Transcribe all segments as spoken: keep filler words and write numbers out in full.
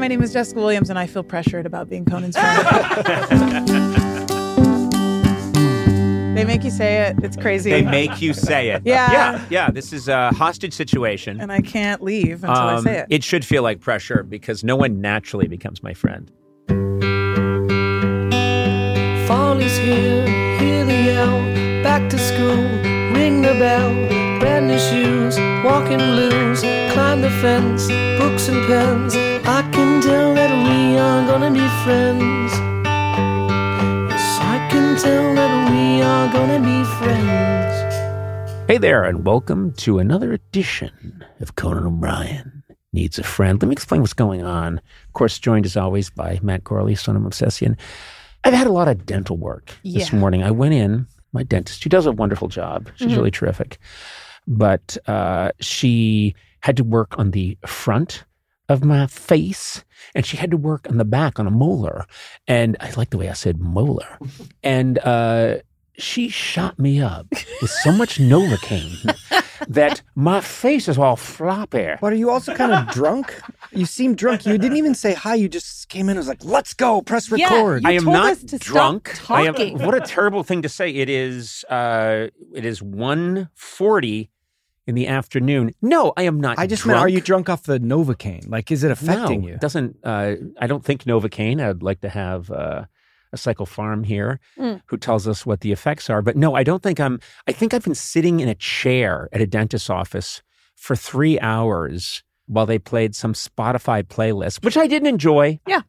my name is Jessica Williams, and I feel pressured about being Conan's friend. They make you say it. It's crazy. They make you say it. Yeah. Yeah, yeah. This is a hostage situation. And I can't leave until um, I say it. It should feel like pressure because no one naturally becomes my friend. Fall is here, hear the yell, back to school, ring the bell, brand new shoes, walking blues, climb the fence, books and pens, I can tell that we are gonna be friends. Yes, I can tell that we are gonna be friends. Hey there, and welcome to another edition of Conan O'Brien Needs a Friend. Let me explain what's going on. Of course, joined as always by Matt Gorley, son of Obsession. I've had a lot of dental work this Yeah. morning. I went in, my dentist, she does a wonderful job. She's Mhm. really terrific. But uh, she had to work on the front of my face, and she had to work on the back on a molar. And I like the way I said molar. And uh, she shot me up with so much Novocaine that my face is all floppy. But are you also kind of drunk? You seem drunk. You didn't even say hi. You just came in and was like, let's go, press Yeah, record. you I am told not us to stop drunk. I am, talking. what a terrible thing to say. It is uh, it is one forty in the afternoon. No, I am not I just drunk. meant, are you drunk off the Novocaine? Like, is it affecting no, you? It doesn't, uh, I don't think Novocaine. I'd like to have uh, a psychopharm here Mm. who tells us what the effects are. But no, I don't think I'm, I think I've been sitting in a chair at a dentist's office for three hours while they played some Spotify playlist, which I didn't enjoy. Yeah.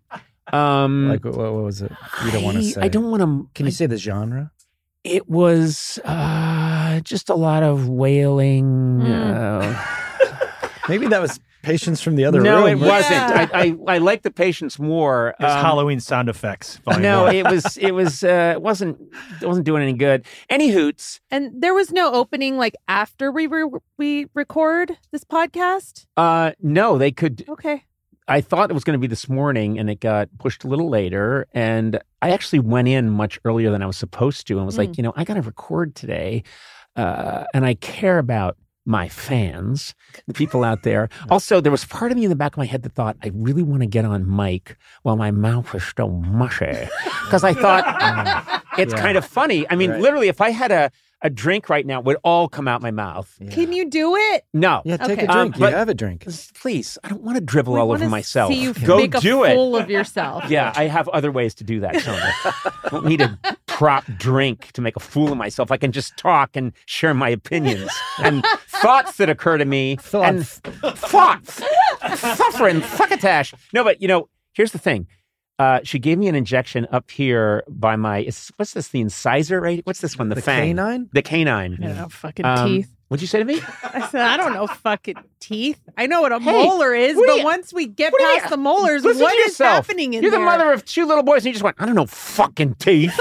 Um, Like, what, what was it? You don't want to I- say. I don't want to. Can you say the genre? It was uh, just a lot of wailing. Mm. Uh, Maybe that was patients from the other no, room. it wasn't. Yeah. I, I I like the patients more. It was Um, Halloween sound effects. volume No, one. it was it was uh, it wasn't it wasn't doing any good. Any hoots? And there was no opening like after we re- we record this podcast. Uh, no, they could. Okay. I thought it was going to be this morning, and it got pushed a little later. And I actually went in much earlier than I was supposed to, and was like, Mm. you know, I got to record today, uh, and I care about my fans, the people out there. Also, there was part of me in the back of my head that thought, I really want to get on mic while my mouth is still mushy, because I thought it's Yeah. kind of funny. I mean, Right. literally, if I had a a drink right now, it would all come out my mouth. Yeah. Can you do it? No. Yeah, take Okay. a Um, drink. but- you have a drink. Please, I don't want to dribble We all wanna over myself. See you Go make do a it. fool of yourself. Yeah, I have other ways to do that, Tony. I don't need a prop drink to make a fool of myself. I can just talk and share my opinions and thoughts that occur to me. And thoughts. Suffering, succotash. No, but, you know, here's the thing. Uh, she gave me an injection up here by my, is, what's this, the incisor, right? What's this one? The, The fang. canine? The canine. I don't know, fucking Um, teeth. What'd you say to me? I said, I don't know fucking teeth. I know what a Hey, molar is, what do but you- once we get what do you- past the molars, Listen what to is yourself. happening in You're there? the mother of two little boys, and you just went, I don't know, fucking teeth.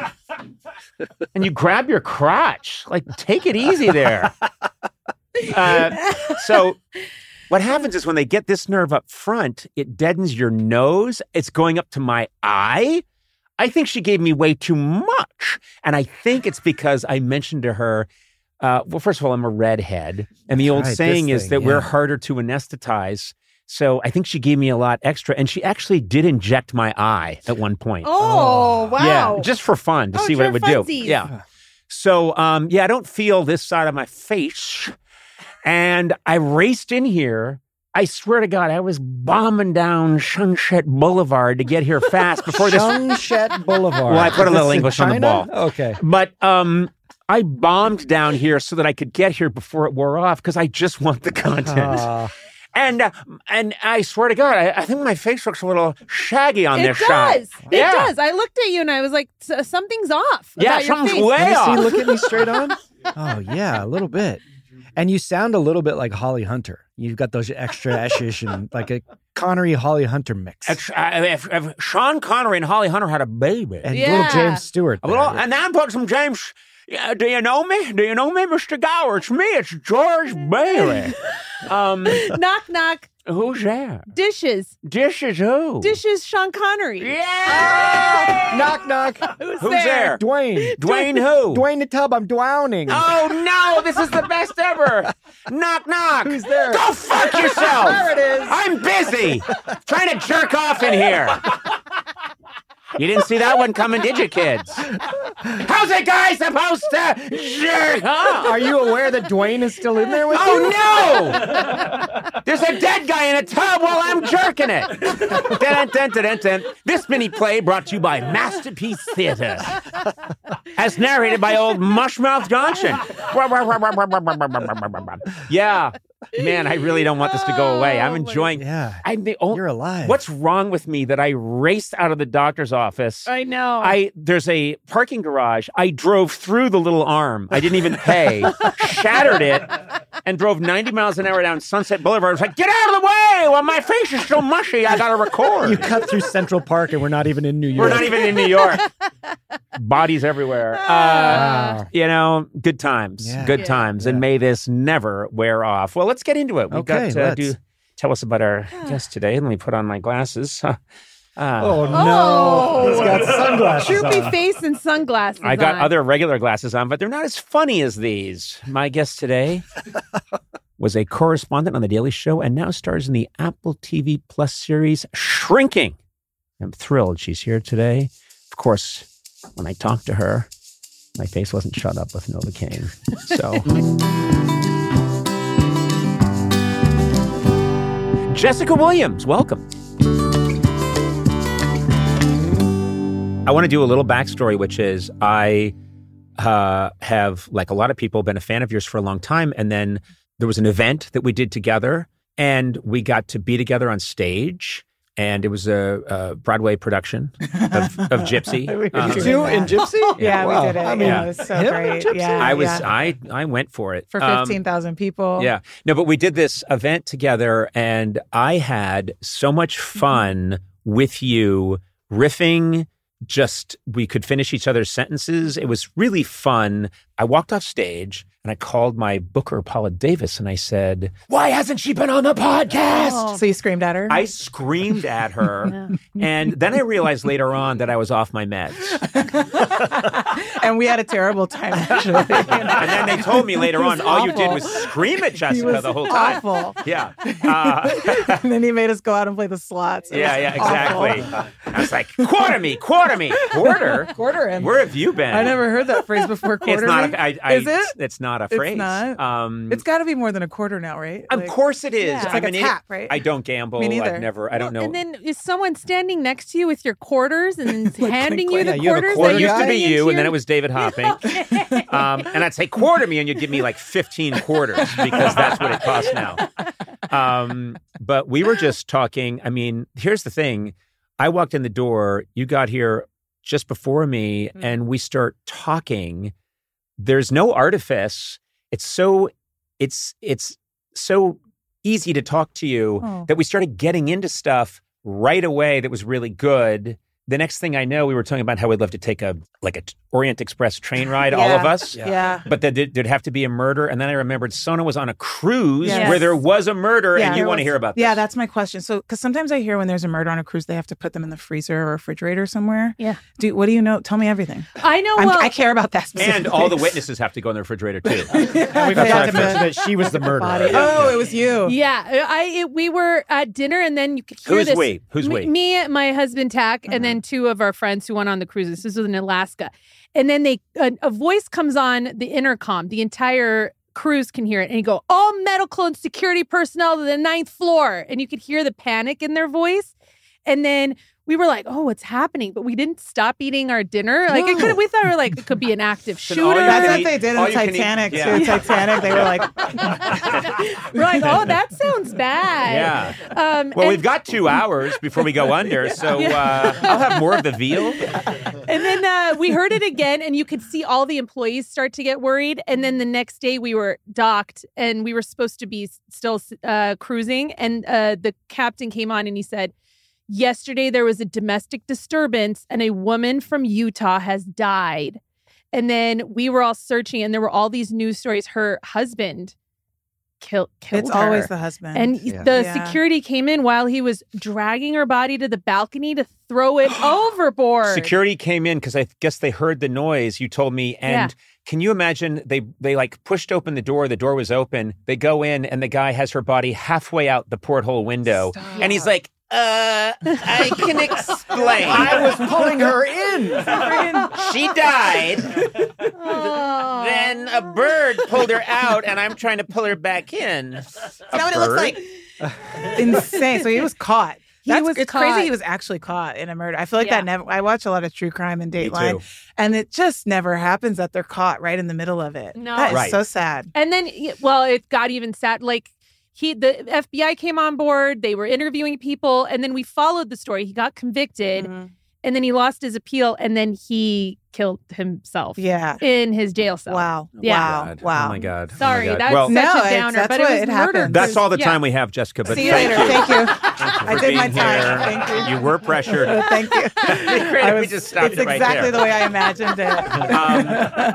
And you grab your crotch. Like, take it easy there. Uh, so what happens is when they get this nerve up front, it deadens your nose. It's going up to my eye. I think she gave me way too much. And I think it's because I mentioned to her, uh, well, first of all, I'm a redhead. And the old Right, this saying is thing, that we're yeah. harder to anesthetize. So I think she gave me a lot extra. And she actually did inject my eye at one point. Oh, wow. Yeah, just for fun to Oh, see what for it would funsies. do. Yeah. So, um, yeah, I don't feel this side of my face. And I raced in here. I swear to God, I was bombing down Sunset Boulevard to get here fast before this. Sunset Boulevard. Well, I put a little This in English on the China? ball. Okay. But um, I bombed down here so that I could get here before it wore off because I just want the content. Uh, And uh, and I swear to God, I, I think my face looks a little shaggy on It this does. shot. It Yeah. does. I looked at you and I was like, "S- something's off. Yeah, about your something's face. way Let me off. see, look at me straight on. Oh, yeah, a little bit. And you sound a little bit like Holly Hunter. You've got those extra eshish and like a Connery Holly Hunter mix. It's, uh, if, if Sean Connery and Holly Hunter had a baby. And Yeah. little James Stewart. A there. little, and then put some James. Yeah, do you know me? Do you know me, Mister Gower? It's me. It's George Bailey. Um, Knock, knock. who's there? Dishes. Dishes who? Dishes, Sean Connery. Yeah! Knock, knock. Who's, Who's there? Dwayne. Dwayne who? Dwayne the Tub, I'm drowning. Oh no, this is the best ever. Knock, knock. Who's there? Go fuck yourself. There it is. I'm busy trying to jerk off in here. You didn't see that one coming, did you, kids? How's a guy supposed to jerk off? Are you aware that Dwayne is still in there with you? Oh no! There's a dead guy in a tub while I'm jerking it. Dun, dun, dun, dun, dun. This mini play brought to you by Masterpiece Theater, as narrated by old Mushmouth Johnson. Yeah, man, I really don't want this to go away. I'm enjoying. Yeah. I'm the only. You're alive. What's wrong with me that I raced out of the doctor's office? I know. I there's a parking garage. I drove through the little arm. I didn't even pay. Shattered it and drove ninety miles an hour down Sunset Boulevard. I was like, get out of the way! Well, my face is so mushy. I got to record. You cut through Central Park and we're not even in New York. We're not even in New York. Bodies everywhere. Uh, Wow. You know, good times. Yeah. Good Yeah. times. And may this never wear off. Well, let's get into it. We've Okay, got uh, let's. do tell us about our guest today. Let me put on my glasses. Uh, Oh, no. Oh. He's got sunglasses Droopy on. face and sunglasses. I got on. other regular glasses on, but they're not as funny as these. My guest today was a correspondent on The Daily Show and now stars in the Apple T V Plus series Shrinking. I'm thrilled she's here today. Of course, when I talked to her, my face wasn't shut up with Novocaine. So, Jessica Williams, welcome. I want to do a little backstory, which is I uh, have, like a lot of people, been a fan of yours for a long time. And then there was an event that we did together and we got to be together on stage. And it was a, a Broadway production of, of Gypsy. Um, You two in Gypsy? Yeah, Wow. we did it. I mean, yeah, it was so him in great. Gypsy? Yeah, I was, yeah. I, I went for it. for Um, fifteen thousand people. Yeah. No, but we did this event together and I had so much fun with you riffing. Just, we could finish each other's sentences. It was really fun. I walked off stage and I called my booker, Paula Davis, and I said, why hasn't she been on the podcast? Oh. So you screamed at her? I screamed at her. And then I realized later on that I was off my meds. and we had a terrible time, actually. And then they told me later on, was all you did awful. was scream at He Jessica was the whole time. awful. Yeah. Uh, and then he made us go out and play the slots. It yeah, was yeah, awful. exactly. I was like, quarter me, quarter me, quarter? Quarter him. Where have you been? I never heard that phrase before. Quarter. It's not. me. A, I, I, Is it? It's not a It's phrase. not? Um, It's got to be more than a quarter now, right? of Like, course it is. Yeah. It's like I'm a an idiot. tap, right? I don't gamble. Me neither. I've never. I don't know. And then is someone standing next to you with your quarters and handing clink, you the clink. Yeah, you have a quarters? quarter that it you're used to be putting into you, and then your- it was David Hopping. um, and I'd say quarter me, and you'd give me like fifteen quarters because that's what it costs now. Um, but we were just talking. I mean, here's the thing. I walked in the door. You got here just before me, Mm. and we start talking. There's no artifice. It's so, it's, it's so easy to talk to you Oh. that we started getting into stuff right away that was really good. The next thing I know, we were talking about how we'd love to take a like a Orient Express train ride, all of Yeah. us. Yeah. Yeah. But there, there'd have to be a murder. And then I remembered Sona was on a cruise Yes. where there was a murder, Yeah, and you there want to was- hear about this. Yeah, that's my question. So, because sometimes I hear when there's a murder on a cruise, they have to put them in the freezer or refrigerator somewhere. Yeah. Do what do you know? Tell me everything. I know. I'm, Well, I care about that. And Specifically. all the witnesses have to go in the refrigerator too. And we They forgot have to to mention that she was the murderer. Body. Oh, it was you. yeah, I it, we were at dinner and then you could hear Who's this. we? Who's me, we? Me, my husband Tack, Mhm. and then two of our friends who went on the cruise. This was in Alaska, and then they a, a voice comes on the intercom. The entire cruise can hear it, and you go, "All medical and security personnel to the ninth floor," and you could hear the panic in their voice, and then. We were like, "Oh, what's happening?" But we didn't stop eating our dinner. Like it could, we thought we were like it could be an active So shooter. all you That's can what eat- they did all in you can eat- Titanic yeah. too. Titanic, they were like, We're like, "Oh, that sounds bad." Yeah. Um, Well, and, we've got two hours before we go under, so uh, I'll have more of the veal. and then uh, we heard it again, and you could see all the employees start to get worried. And then the next day, we were docked, and we were supposed to be still uh, cruising. And uh, the captain came on, and he said, "Yesterday there was a domestic disturbance, and a woman from Utah has died." And then we were all searching, and there were all these news stories. Her husband kill, killed It's her. always the husband. And Yeah. the Yeah. security came in while he was dragging her body to the balcony to throw it overboard. Security came in because I guess they heard the noise. You told me, and Yeah. can you imagine? They they like pushed open the door. The door was open. They go in, and the guy has her body halfway out the porthole window, Stop. and he's like, "Uh, I can explain. I was pulling her in. She died. Oh. Then a bird pulled her out, and I'm trying to pull her back in. That's not what it looks like. Insane. So he was caught. He That's, was it's caught. crazy he was actually caught in a murder. I feel like Yeah. that never, I watch a lot of true crime and Me Dateline, too. and it just never happens that they're caught right in the middle of it. No. That is Right. so sad. And then, well, it got even sad. Like he, the F B I came on board. They were interviewing people, and then we followed the story. He got convicted, Mhm. and then he lost his appeal, and then he killed himself Yeah. in his jail cell. Wow. Yeah. Wow. God. Wow. Oh my God. Sorry, oh my God. that's well, such No, a it's- downer, that's but what it was it murder. happens. that's all the Yeah. time we have, Jessica. But See you thank later. you. Thank you. Thank you I for did my being time. here. Thank you. You were pressured. Thank you. Great I if we was- just stopped it's it right exactly there. the way I imagined it. Um,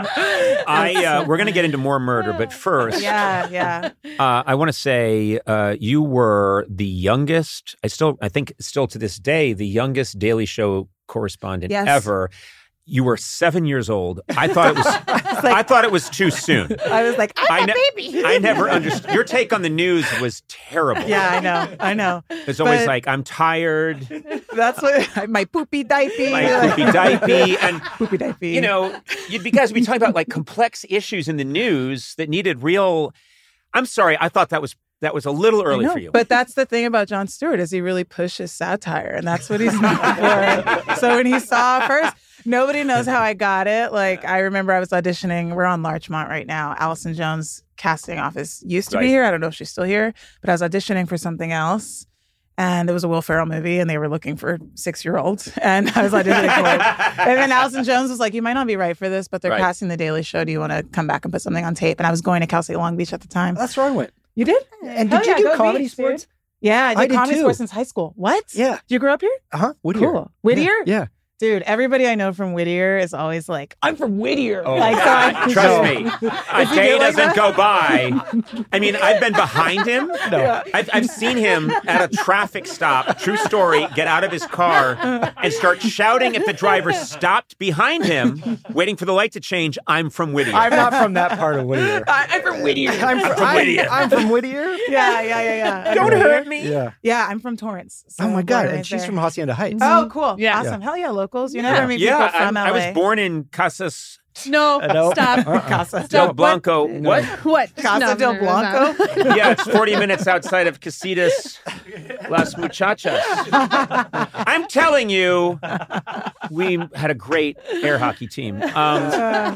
I uh, we're going to get into more murder, but first, yeah, yeah. uh, I want to say uh, you were the youngest. I still, I think, still to this day, the youngest Daily Show correspondent Yes. ever. You were seven years old. I thought it was. I thought it was too soon. I was like, I'm I a ne- baby. I never understood. Your take on the news was terrible. Yeah, I know. I know. It's always But- like, I'm tired, That's what my poopy diaper. my poopy diaper, and Poopy diaper. you know, you, because we talk about like complex issues in the news that needed real. I'm sorry, I thought that was that was a little early I know, for you. But that's the thing about Jon Stewart is he really pushes satire, and that's what he's known for. So when he saw first, nobody knows how I got it. Like I remember I was auditioning. We're on Larchmont right now. Allison Jones' casting office used to Right. be here. I don't know if she's still here, but I was auditioning for something else. And it was a Will Ferrell movie, and they were looking for six-year-olds. And I was auditioning for it. And then Allison Jones was like, you might not be right for this, but they're Right. casting The Daily Show. Do you want to come back and put something on tape? And I was going to Cal State Long Beach at the time. That's where I went. You did? And Hell did you yeah, do go comedy Beach, dude. sports? Yeah, I did, I did comedy too. sports since high school. What? Yeah. Did you grow up here? Uh huh. Whittier. Cool. Whittier? Yeah. Dude, everybody I know from Whittier is always like, I'm from Whittier. Oh, like, so I- trust so- me, a Is he day good like doesn't that? go by. I mean, I've been behind him. No. I've, I've seen him at a traffic stop, true story, get out of his car and start shouting at the driver stopped behind him, waiting for the light to change, I'm from Whittier. I'm not from that part of Whittier. I, I'm from Whittier. I'm from, from Whittier. I'm from Whittier. yeah, yeah, yeah, yeah. I'm Don't from hurt Whittier. me. Yeah. Yeah, I'm from Torrance. So Oh my I'm God. born And right she's there. from Hacienda Heights. Oh, cool. Yeah. Awesome. Hell yeah, locals. You Yeah. never meet Yeah, people from I'm- L A. I was born in Casas No, Uh, no. stop. Uh-uh. Casa del Stop. Blanco. What? What? Casa No, del no, no, no. Blanco. Yeah, it's forty minutes outside of Casitas Las Muchachas. I'm telling you, we had a great air hockey team. Um,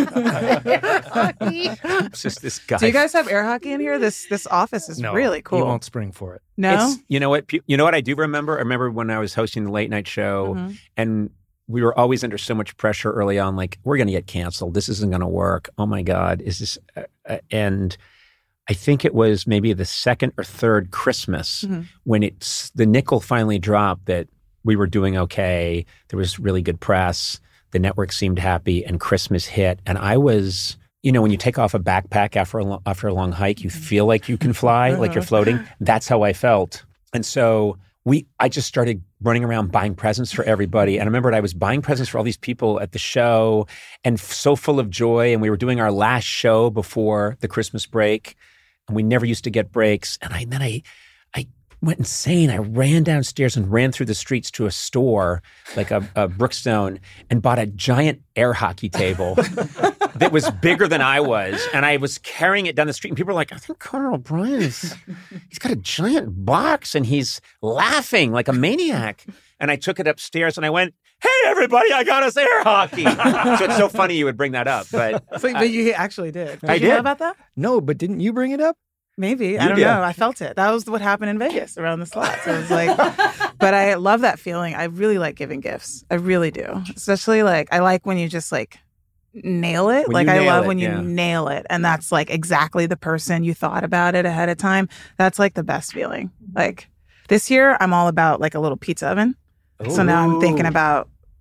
it's just this guy. Do you guys have air hockey in here? This this office is No, really cool. You won't spring for it. No? It's- you know what? You know what I do remember? I remember when I was hosting the late night show, Mhm. and we were always under so much pressure early on. Like, we're going to get canceled. This isn't going to work. Oh my God, is this? Uh, uh, and I think it was maybe the second or third Christmas Mhm. when it's the nickel finally dropped that we were doing okay. There was really good press. The network seemed happy, and Christmas hit, and I was. You know, when you take off a backpack after a, lo- after a long hike, you feel like you can fly, like you're floating. That's how I felt. And so we, I just started running around buying presents for everybody. And I remember I was buying presents for all these people at the show and f- so full of joy. And we were doing our last show before the Christmas break. And we never used to get breaks. And I, then I, I went insane. I ran downstairs and ran through the streets to a store, like a, a Brookstone, and bought a giant air hockey table that was bigger than I was. And I was carrying it down the street. And people were like, I think Conan O'Brien is, he's got a giant box and he's laughing like a maniac. And I took it upstairs and I went, hey, everybody, I got us air hockey. So it's so funny you would bring that up. But So, but you actually did. Did I you did. know about that? No, but didn't you bring it up? Maybe. I You don't did. know. I felt it. That was what happened in Vegas around the slots. It was like, but I love that feeling. I really like giving gifts. I really do. Especially like, I like when you just like nail it. When like, you I nail love it, when you yeah. nail it. And that's like exactly the person you thought about it ahead of time. That's like the best feeling. Like this year, I'm all about like a little pizza oven. So now I'm thinking Ooh. about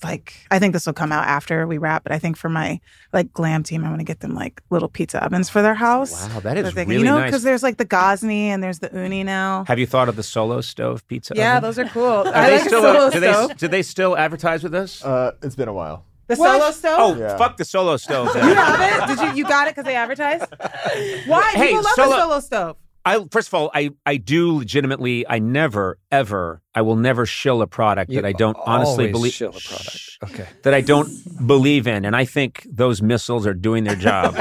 like, I think this will come out after we wrap, but I think for my like glam team, I want to get them like little pizza ovens for their house. Wow, that is So they can- really You know, nice. because there's like the Gosney and there's the Uni now. Have you thought of the Solo Stove pizza? Yeah, oven? those are cool. Are I they like still, a solo do they stove. do they still advertise with us? Uh, it's been a while. The What? solo stove? Oh, Yeah. fuck the Solo Stove. then. You have it? Did you you got it because they advertise? Why? Hey, People love solo- the solo stove. I first of all, I I do legitimately. I never ever. I will never shill a product that I don't honestly always believe. shill a product. Okay. That I don't believe in, and I think those missiles are doing their job.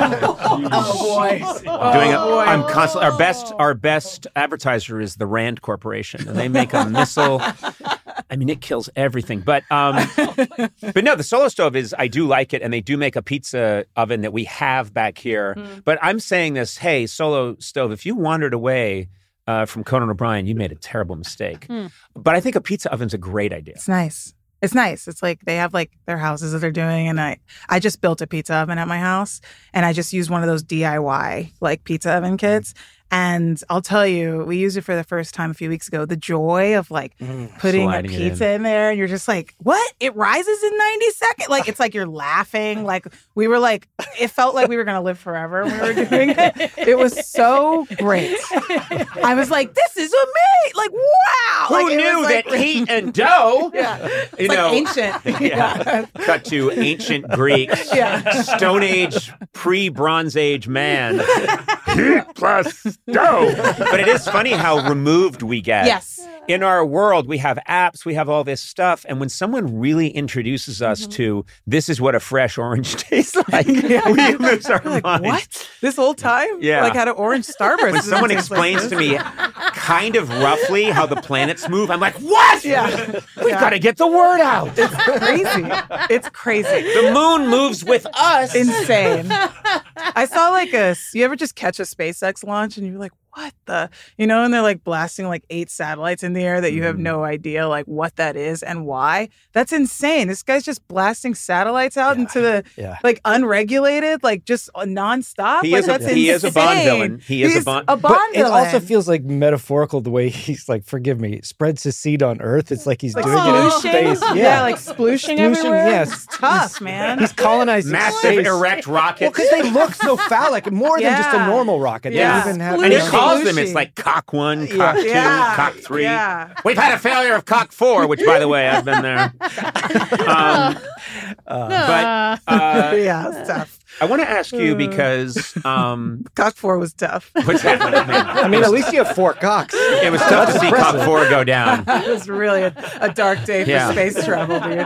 Oh boy. doing it. I'm constantly our best. Our best advertiser is the Rand Corporation, and they make a missile. I mean, it kills everything. But um, but no, the Solo Stove is. I do like it, and they do make a pizza oven that we have back here. Mm. But I'm saying this, hey, Solo Stove, if you wandered away uh, from Conan O'Brien, you made a terrible mistake. Mm. But I think a pizza oven's a great idea. It's nice. It's nice. It's like they have like their houses that they're doing, and I I just built a pizza oven at my house, and I just used one of those D I Y like pizza oven kits. And I'll tell you, we used it for the first time a few weeks ago. The joy of like putting a Sliding it pizza in. there, and you're just like, what? It rises in ninety seconds? Like, it's like you're laughing. Like, we were like, it felt like we were going to live forever when we were doing it. It was so great. I was like, this is amazing. Like, wow. Who Like, it knew was, that like, heat and dough? Yeah. You It's like know, ancient. yeah. Cut to ancient Greeks, Yeah. Stone Age, pre-Bronze Age man. Heat plus dough. But it is funny how removed we get. Yes. In our world, we have apps, we have all this stuff. And when someone really introduces us Mm-hmm. to this is what a fresh orange tastes like, we lose our Like, minds. what? This whole time? Yeah. Like, had an orange Starburst. When someone explains to me kind of roughly how the planets move, I'm like, what? Yeah. We've Yeah. got to get the word out. It's crazy. It's crazy. The moon moves with us. Insane. I saw like a, you ever just catch a SpaceX launch and you're like, what the, you know, and they're like blasting like eight satellites in the air that you have no idea like what that is and why. That's insane. This guy's just blasting satellites out Yeah. into the, Yeah. like unregulated, like just nonstop. He like, is a- that's he is a Bond insane. villain. He is a He's Bond- a But Bond But it villain. also feels like metaphorical the way he's like, forgive me, spreads his seed on Earth. It's like he's like doing it in splooshing. space. Yeah. like splooshing, Splooshing, everywhere. yes. It's tough, man. He's colonizing Massive space. erect Well, rockets. because they look so phallic, more than just a Yeah. normal rocket. Yeah. They even have, and he you know, calls them, Splooshy. it's like cock one, cock two, Yeah. cock three. Yeah. We've had a failure of cock four, which, by the way, I've been there. Um, but uh, yeah, it's tough. I want to ask you because um, Cock four was tough. what's happening? I mean, at least you have four cocks. It was tough to see cock four go down. It was really a, a dark day for Yeah. space travel, dude.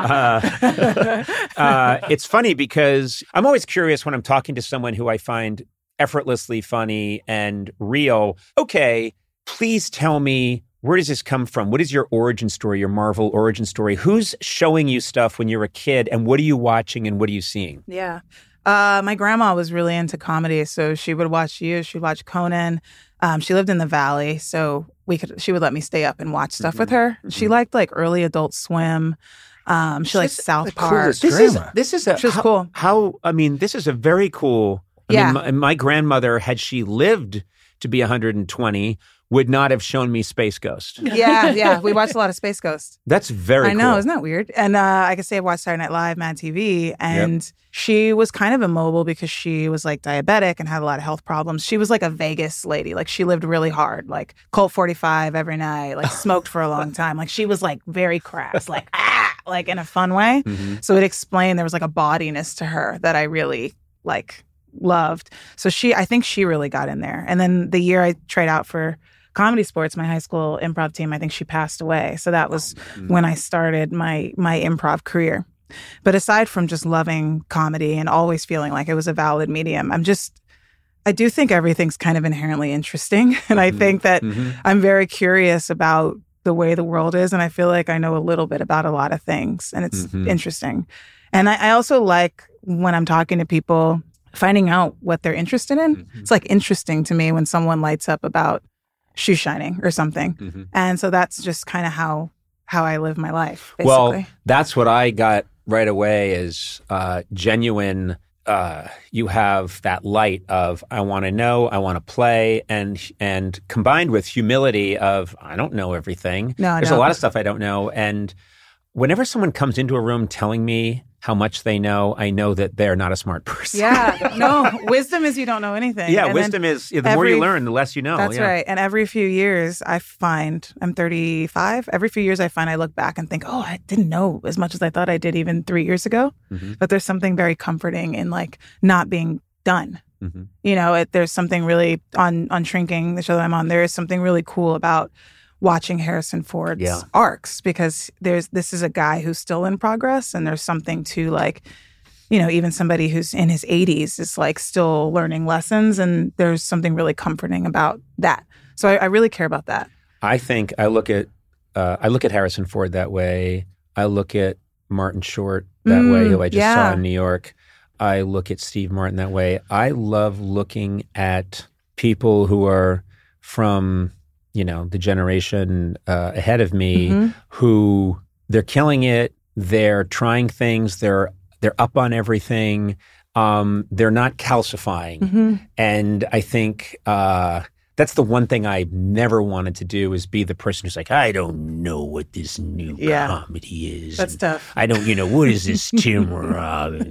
Uh, uh, it's funny because I'm always curious when I'm talking to someone who I find effortlessly funny and real. Okay, please tell me, where does this come from? What is your origin story, your Marvel origin story? Who's showing you stuff when you're a kid, and what are you watching and what are you seeing? Yeah. Uh, my grandma was really into comedy, so she would watch you. She'd watch Conan. Um, she lived in the Valley, so we could. She would let me stay up and watch stuff with her. She liked like early Adult Swim. Um, she liked She's South the Park. coolest This is grandma. this is a She was how, cool. How I mean, this is a very cool. I Yeah. mean, my, my grandmother, had she lived to be one hundred twenty, would not have shown me Space Ghost. Yeah, yeah. We watched a lot of Space Ghost. That's very. I know, cool. isn't that weird? And uh, I could say I watched Saturday Night Live, Mad T V, and she was kind of immobile because she was like diabetic and had a lot of health problems. She was like a Vegas lady. Like she lived really hard, like Colt forty-five every night, like smoked for a long time. Like she was like very crass, like ah, like in a fun way. Mhm. So it explained there was like a bodiness to her that I really like loved. So she, I think she really got in there. And then the year I tried out for Comedy Sports, my high school improv team, I think she passed away. So that was when I started my my improv career. But aside from just loving comedy and always feeling like it was a valid medium, I'm just, I do think everything's kind of inherently interesting. And I think that Mhm. I'm very curious about the way the world is. And I feel like I know a little bit about a lot of things. And it's Mhm. interesting. And I, I also like when I'm talking to people, finding out what they're interested in. Mhm. It's like interesting to me when someone lights up about shoe shining or something. Mhm. And so that's just kind of how how I live my life, basically. Well, that's what I got right away is uh, genuine. Uh, you have that light of I want to know, I want to play, and and combined with humility of I don't know everything. No, I There's a don't. lot of stuff I don't know, and whenever someone comes into a room telling me how much they know, I know that they're not a smart person. Yeah, no, wisdom is you don't know anything. Yeah, And wisdom is yeah, the every, more you learn, the less you know. That's yeah. right. And every few years, I find, I'm thirty-five, every few years I find I look back and think, oh, I didn't know as much as I thought I did even three years ago. Mm-hmm. But there's something very comforting in like not being done. Mm-hmm. You know, it, there's something really, on, on Shrinking, the show that I'm on, there is something really cool about watching Harrison Ford's Yeah. arcs, because there's this is a guy who's still in progress, and there's something to like, you know, even somebody who's in his eighties is like still learning lessons, and there's something really comforting about that. So I, I really care about that. I think I look at uh, I look at Harrison Ford that way. I look at Martin Short that Mm, way, who I just yeah. saw in New York. I look at Steve Martin that way. I love looking at people who are from, you know, the generation uh, ahead of me, Mm-hmm. who they're killing it. They're trying things. They're they're up on everything. Um, they're not calcifying. Mm-hmm. And I think uh, that's the one thing I never wanted to do, is be the person who's like, I don't know what this new Yeah. comedy is. That's And tough. I don't, you know, what is this Tim Robbins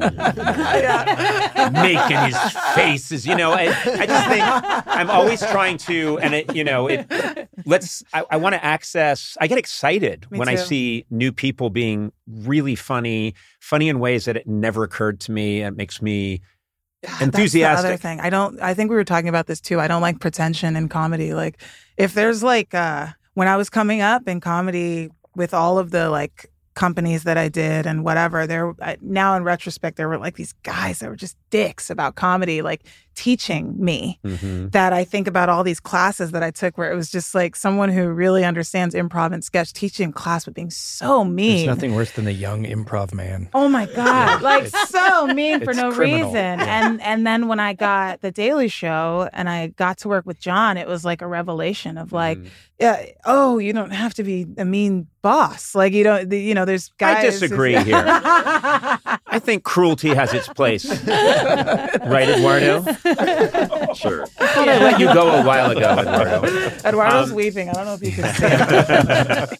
making his faces? You know, I, I just think I'm always trying to, and it, you know, it. Let's. I, I want to access. I get excited Me when I too. see new people being really funny, funny in ways that it never occurred to me. It makes me That's the enthusiastic. other thing. I don't, I think we were talking about this too. I don't like pretension in comedy. Like if there's like, uh, when I was coming up in comedy with all of the like companies that I did and whatever, there, I, now in retrospect, there were like these guys that were just dicks about comedy, like teaching me Mhm. that I think about all these classes that I took where it was just like someone who really understands improv and sketch teaching class, but being so mean. There's nothing worse than the young improv man. Oh my God. Like so mean for it's no criminal. reason. Yeah. And and then when I got The Daily Show and I got to work with John, it was like a revelation of like, Mhm. yeah, oh, you don't have to be a mean boss. Like you don't, the, you know, there's guys. I disagree here. I think cruelty has its place. Right, Eduardo? Sure. I let you go a while ago, Eduardo. Eduardo's Um, weeping. I don't know if you can see him.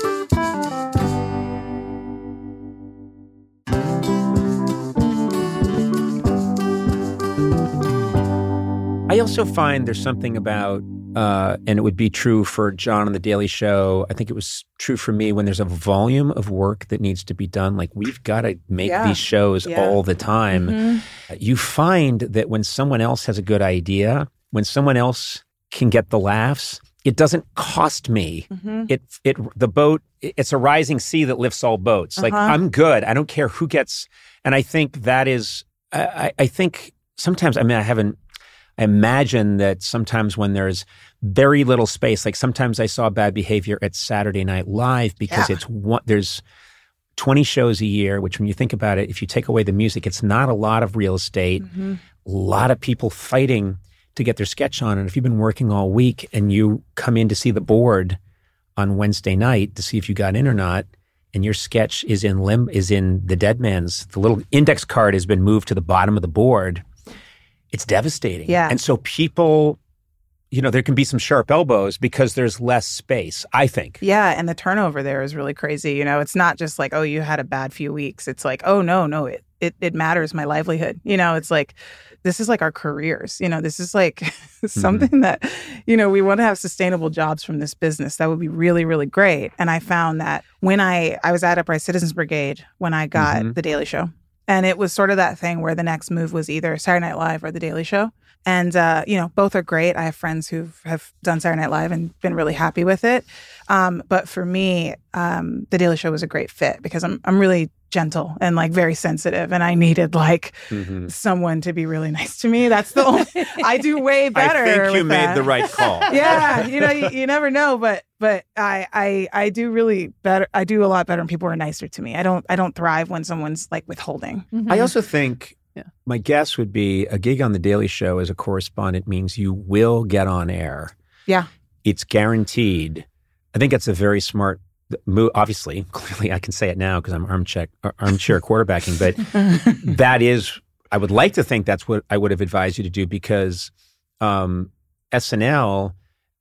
I also find there's something about, uh, and it would be true for John on The Daily Show. I think it was true for me when there's a volume of work that needs to be done. Like we've got to make Yeah. these shows Yeah. all the time. Mhm. You find that when someone else has a good idea, when someone else can get the laughs, it doesn't cost me. Mhm. It it the boat. It's a rising sea that lifts all boats. Like Uh-huh. I'm good. I don't care who gets. And I think that is. I, I, I think sometimes. I mean, I haven't. I imagine that sometimes when there's very little space, like sometimes I saw Bad Behavior at Saturday Night Live because Yeah. it's one. There's twenty shows a year, which when you think about it, if you take away the music, it's not a lot of real estate. Mhm. A lot of people fighting to get their sketch on. And if you've been working all week and you come in to see the board on Wednesday night to see if you got in or not, and your sketch is in lim is in the dead man's, the little index card has been moved to the bottom of the board, it's devastating. Yeah. And so people, you know, there can be some sharp elbows because there's less space, I think. Yeah, and the turnover there is really crazy. You know, it's not just like, oh, you had a bad few weeks. It's like, oh no, no, it it, it matters, my livelihood. You know, it's like this is like our careers. You know, this is like something that, you know, we want to have sustainable jobs from this business. That would be really, really great. And I found that when I I was at Upright Citizens Brigade when I got Mhm. The Daily Show. And it was sort of that thing where the next move was either Saturday Night Live or The Daily Show. And, uh, you know, both are great. I have friends who have done Saturday Night Live and been really happy with it. Um, but for me, um, The Daily Show was a great fit because I'm I'm really gentle and like very sensitive. And I needed like Mhm. someone to be really nice to me. That's the only, I do way better. I think you with made that. the right call. Yeah, you know, you, you never know, but but I I I do really better. I do a lot better when people are nicer to me. I don't I don't thrive when someone's like withholding. Mhm. I also think Yeah. my guess would be a gig on The Daily Show as a correspondent means you will get on air. Yeah. It's guaranteed. I think that's a very smart move. Obviously, clearly I can say it now because I'm armchair, armchair quarterbacking, but that is, I would like to think that's what I would have advised you to do because um, S N L,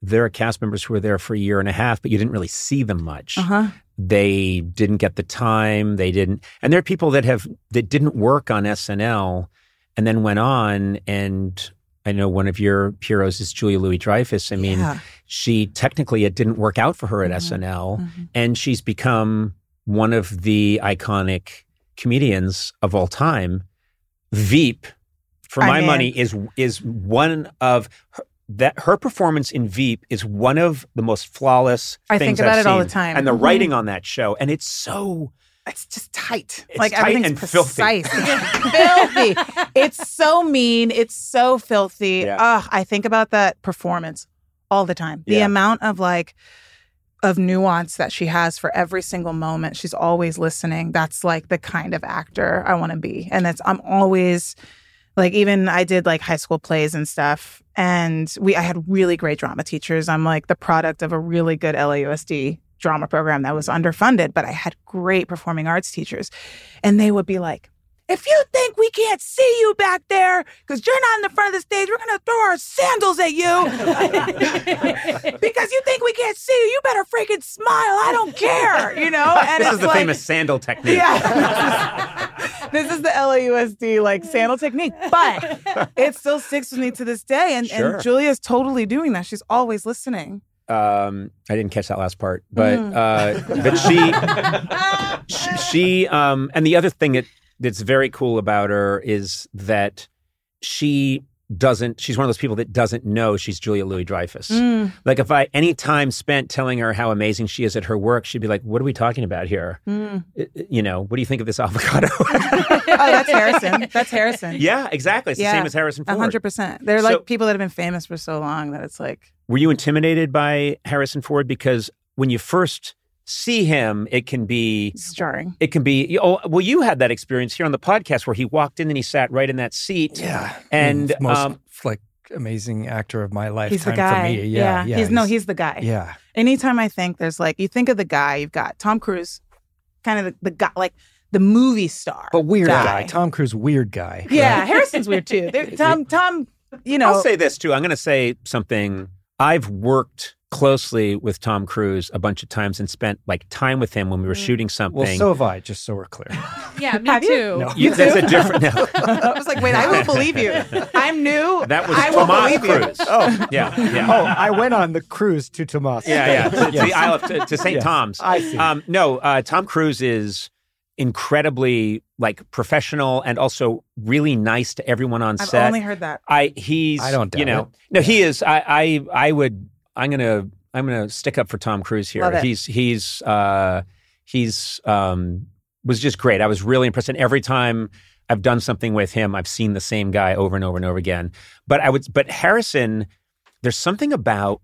there are cast members who were there for a year and a half, but you didn't really see them much. Uh-huh. They didn't get the time. They didn't. And there are people that have that didn't work on S N L and then went on. And I know one of your heroes is Julia Louis-Dreyfus. I mean, Yeah. she technically, it didn't work out for her at Mhm. S N L. Mhm. And she's become one of the iconic comedians of all time. Veep, for I my mean- money, is is one of her, that her performance in Veep is one of the most flawless I things think about I've it all the seen. time. And the Mhm. writing on that show, and it's so It's just tight. It's like tight everything's and filthy. precise. It's filthy. It's so mean. It's so filthy. Yeah. Ugh, I think about that performance all the time. The Yeah. amount of like of nuance that she has for every single moment. She's always listening. That's like the kind of actor I want to be. And that's I'm always like even I did like high school plays and stuff. And we I had really great drama teachers. I'm like the product of a really good L A U S D drama program that was underfunded, but I had great performing arts teachers. And they would be like, if you think we can't see you back there because you're not in the front of the stage, we're going to throw our sandals at you because you think we can't see you. You better freaking smile. I don't care, you know? And this it's is the like, famous sandal technique. Yeah. This is the L A U S D like sandal technique, but it still sticks with me to this day. And, Sure. and Julia's totally doing that. She's always listening. Um, I didn't catch that last part, but Mm. uh, but she, she, she, um, and the other thing that that's very cool about her is that she doesn't. She's one of those people that doesn't know she's Julia Louis-Dreyfus. Mm. Like if I any time spent telling her how amazing she is at her work, she'd be like, "What are we talking about here? Mm. I- I- You know, what do you think of this avocado?" Oh, that's Harrison. That's Harrison. Yeah, exactly. It's Yeah, the same as Harrison A Ford. hundred percent. They're So- like people that have been famous for so long that it's like, Were you intimidated by Harrison Ford? Because when you first see him, it can be it's jarring. It can be, oh, well, you had that experience here on the podcast where he walked in and he sat right in that seat. Yeah. And, He's the most um, like amazing actor of my lifetime He's the guy. for me. Yeah. yeah he's, no, he's the guy. Yeah. Anytime I think there's like, you think of the guy, you've got Tom Cruise, kind of the, the guy, like the movie star. But weird guy. guy. Tom Cruise, weird guy. Yeah, right? Harrison's weird too. They're- Tom, Tom, you know. I'll say this too. I'm going to say something. I've worked closely with Tom Cruise a bunch of times and spent like time with him when we were shooting something. Well, so have I, just so we're clear. Yeah, me Have you? too. No. You- that's a different. No, I was like, wait, I will believe you. I'm new. that was I will Tomas believe you. Cruise. Oh, yeah, yeah. Oh, I went on the cruise to Tomas. Yeah, yeah, to, to Yes. the Isle of to, to Saint Yes. Tom's. I see. Um, no, uh, Tom Cruise is incredibly like professional and also really nice to everyone on I've set. only heard that. I he's I don't you doubt know it. no he is I I I would I'm gonna I'm gonna stick up for Tom Cruise here. Love it. He's he's uh, he's um, was just great. I was really impressed, and every time I've done something with him, I've seen the same guy over and over and over again. But I would but Harrison, there's something about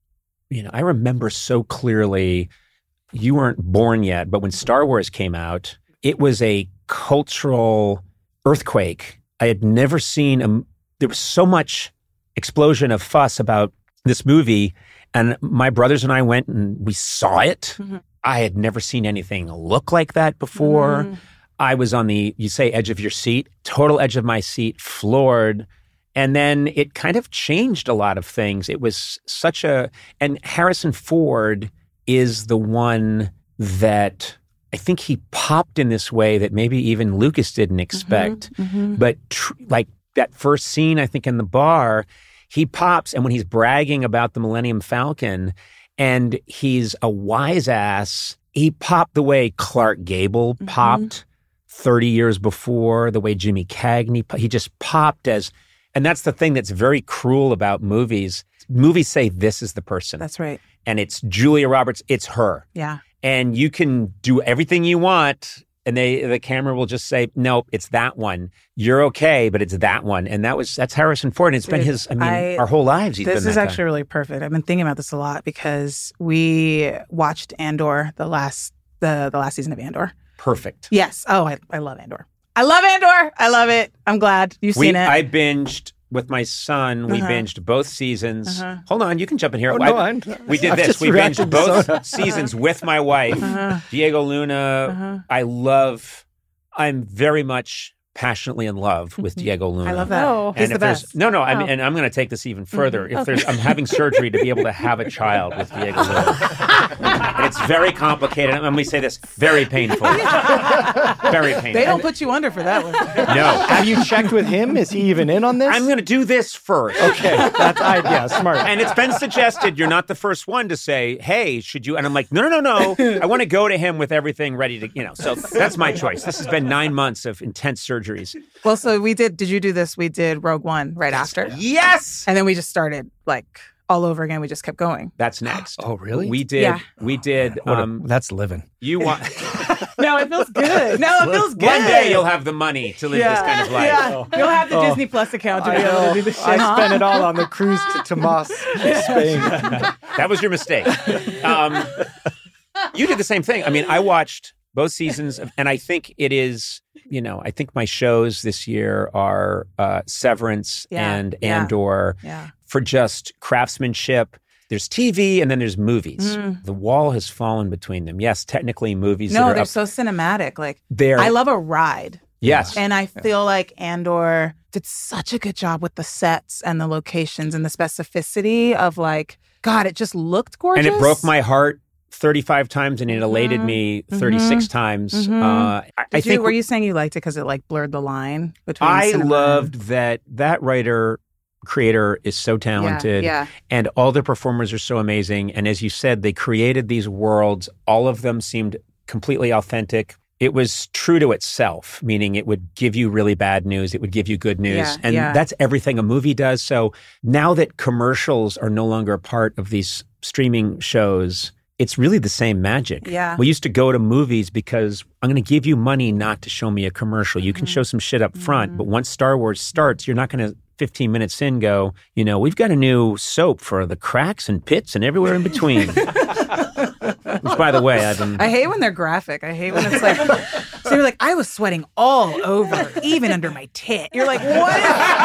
you know I remember so clearly. You weren't born yet, but when Star Wars came out, it was a cultural earthquake. I had never seen a, there was so much explosion of fuss about this movie, and my brothers and I went and we saw it. Mhm. I had never seen anything look like that before. Mm. I was on the, you say, edge of your seat, total edge of my seat, floored. And then it kind of changed a lot of things. It was such a, and Harrison Ford is the one that I think he popped in this way that maybe even Lucas didn't expect. Mhm. But tr- like that first scene, I think in the bar, he pops, and when he's bragging about the Millennium Falcon, and he's a wise ass, he popped the way Clark Gable Mhm. popped thirty years before, the way Jimmy Cagney, po- he just popped as, and that's the thing that's very cruel about movies. Movies say this is the person, That's right. and it's Julia Roberts, it's her. Yeah. And you can do everything you want, and they the camera will just say, nope, it's that one. You're okay, but it's that one. And that was that's Harrison Ford. And it's been Dude, his, I mean, I- our whole lives he's This been is that actually really perfect. I've been thinking about this a lot because we watched Andor, the last the the last season of Andor. guy. Perfect. Yes. Oh, I, I love Andor. I love Andor. I love it. I'm glad you've We, seen it. I binged with my son. We Uh-huh. binged both seasons. Uh-huh. Hold on, you can jump in here. Oh, I- no, I'm- we did I'm this. just We reacting binged to both Soda. seasons with my wife, Uh-huh. Diego Luna. Uh-huh. I love, I'm very much passionately in love with Diego Luna. I love that. Oh. He's And the if there's best. no, no, I Oh. mean, and I'm going to take this even further. If there's, I'm having surgery to be able to have a child with Diego Luna, and it's very complicated. And let me say this: very painful, very painful. They don't put you under for that one. No, Have you checked with him? Is he even in on this? I'm going to do this first. Okay, that's I, yeah, smart. And it's been suggested you're not the first one to say, "Hey, should you?" And I'm like, "No, no, no, no. I want to go to him with everything ready to, you know." So that's my choice. This has been nine months of intense surgeries. Well, so we did. Did you do this? We did Rogue One right after, Yes, and then we just started like all over again. We just kept going. that's next. Oh, really? We did. Yeah. We did. What a- Um, that's living. you want No, it feels good. No, it feels good. one day you'll have the money to live this kind of life. Yeah. You'll have the Disney Plus account to be able to do the shit. I huh? spent it all on the cruise to Tomas, Spain. That was your mistake. Um, you did the same thing. I mean, I watched both seasons, of, and I think it is, you know, I think my shows this year are uh, Severance Yeah, and yeah. Andor Yeah. for just craftsmanship. There's T V and then there's movies. Mm. The wall has fallen between them. Yes, technically movies that No, are they're up so cinematic. Like there. I love a ride. Yes. And I feel like Andor did such a good job with the sets and the locations and the specificity of like, God, it just looked gorgeous. And it broke my heart thirty-five times and it elated Mhm. me thirty-six Mhm. times. Mhm. Uh, I, I Did you, think were you saying you liked it because it like blurred the line between I cinema loved that that writer creator is so and- talented Yeah, and all the performers are so amazing. And as you said, they created these worlds. All of them seemed completely authentic. It was true to itself, meaning it would give you really bad news. It would give you good news. Yeah, and yeah. that's everything a movie does. So now that commercials are no longer a part of these streaming shows, it's really the same magic. Yeah. We used to go to movies because I'm going to give you money not to show me a commercial. You can Mm-hmm. show some shit up front, but once Star Wars starts, you're not going to fifteen minutes in go, you know, we've got a new soap for the cracks and pits and everywhere in between. Which, by the way, I've been... I hate when they're graphic. I hate when it's like, so you're like, I was sweating all over, even under my tit. You're like, what?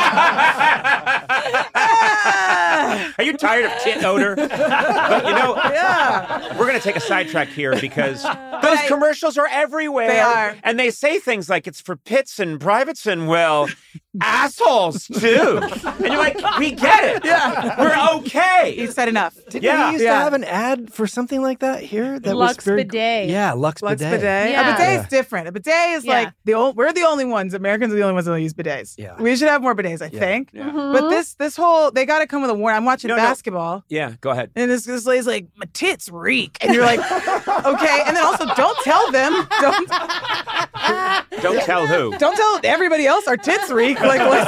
Ah! Are you tired of tit odor? But you know, Yeah. we're going to take a sidetrack here because those I- commercials are everywhere. They are. And they say things like it's for pits and privates and, well, assholes too. And you're like, we get it. Yeah. We're okay. You said enough. Didn't Yeah. we used Yeah. to have an ad for something like that here? That Lux was very, Bidet. Yeah, Lux, Lux Bidet. bidet. Yeah. A bidet Yeah. is different. A bidet is Yeah. like the old. We're the only ones. Americans are the only ones that use bidets. Yeah. We should have more bidets, I Yeah. think. Yeah. Mhm. But this this whole they got to come with a warning. I'm watching No, no. basketball. Yeah, go ahead. And this, this lady's like, my tits reek. And you're like, okay. And then also, don't tell them. Don't Don't tell who. don't tell everybody else our tits reek. Like, what's...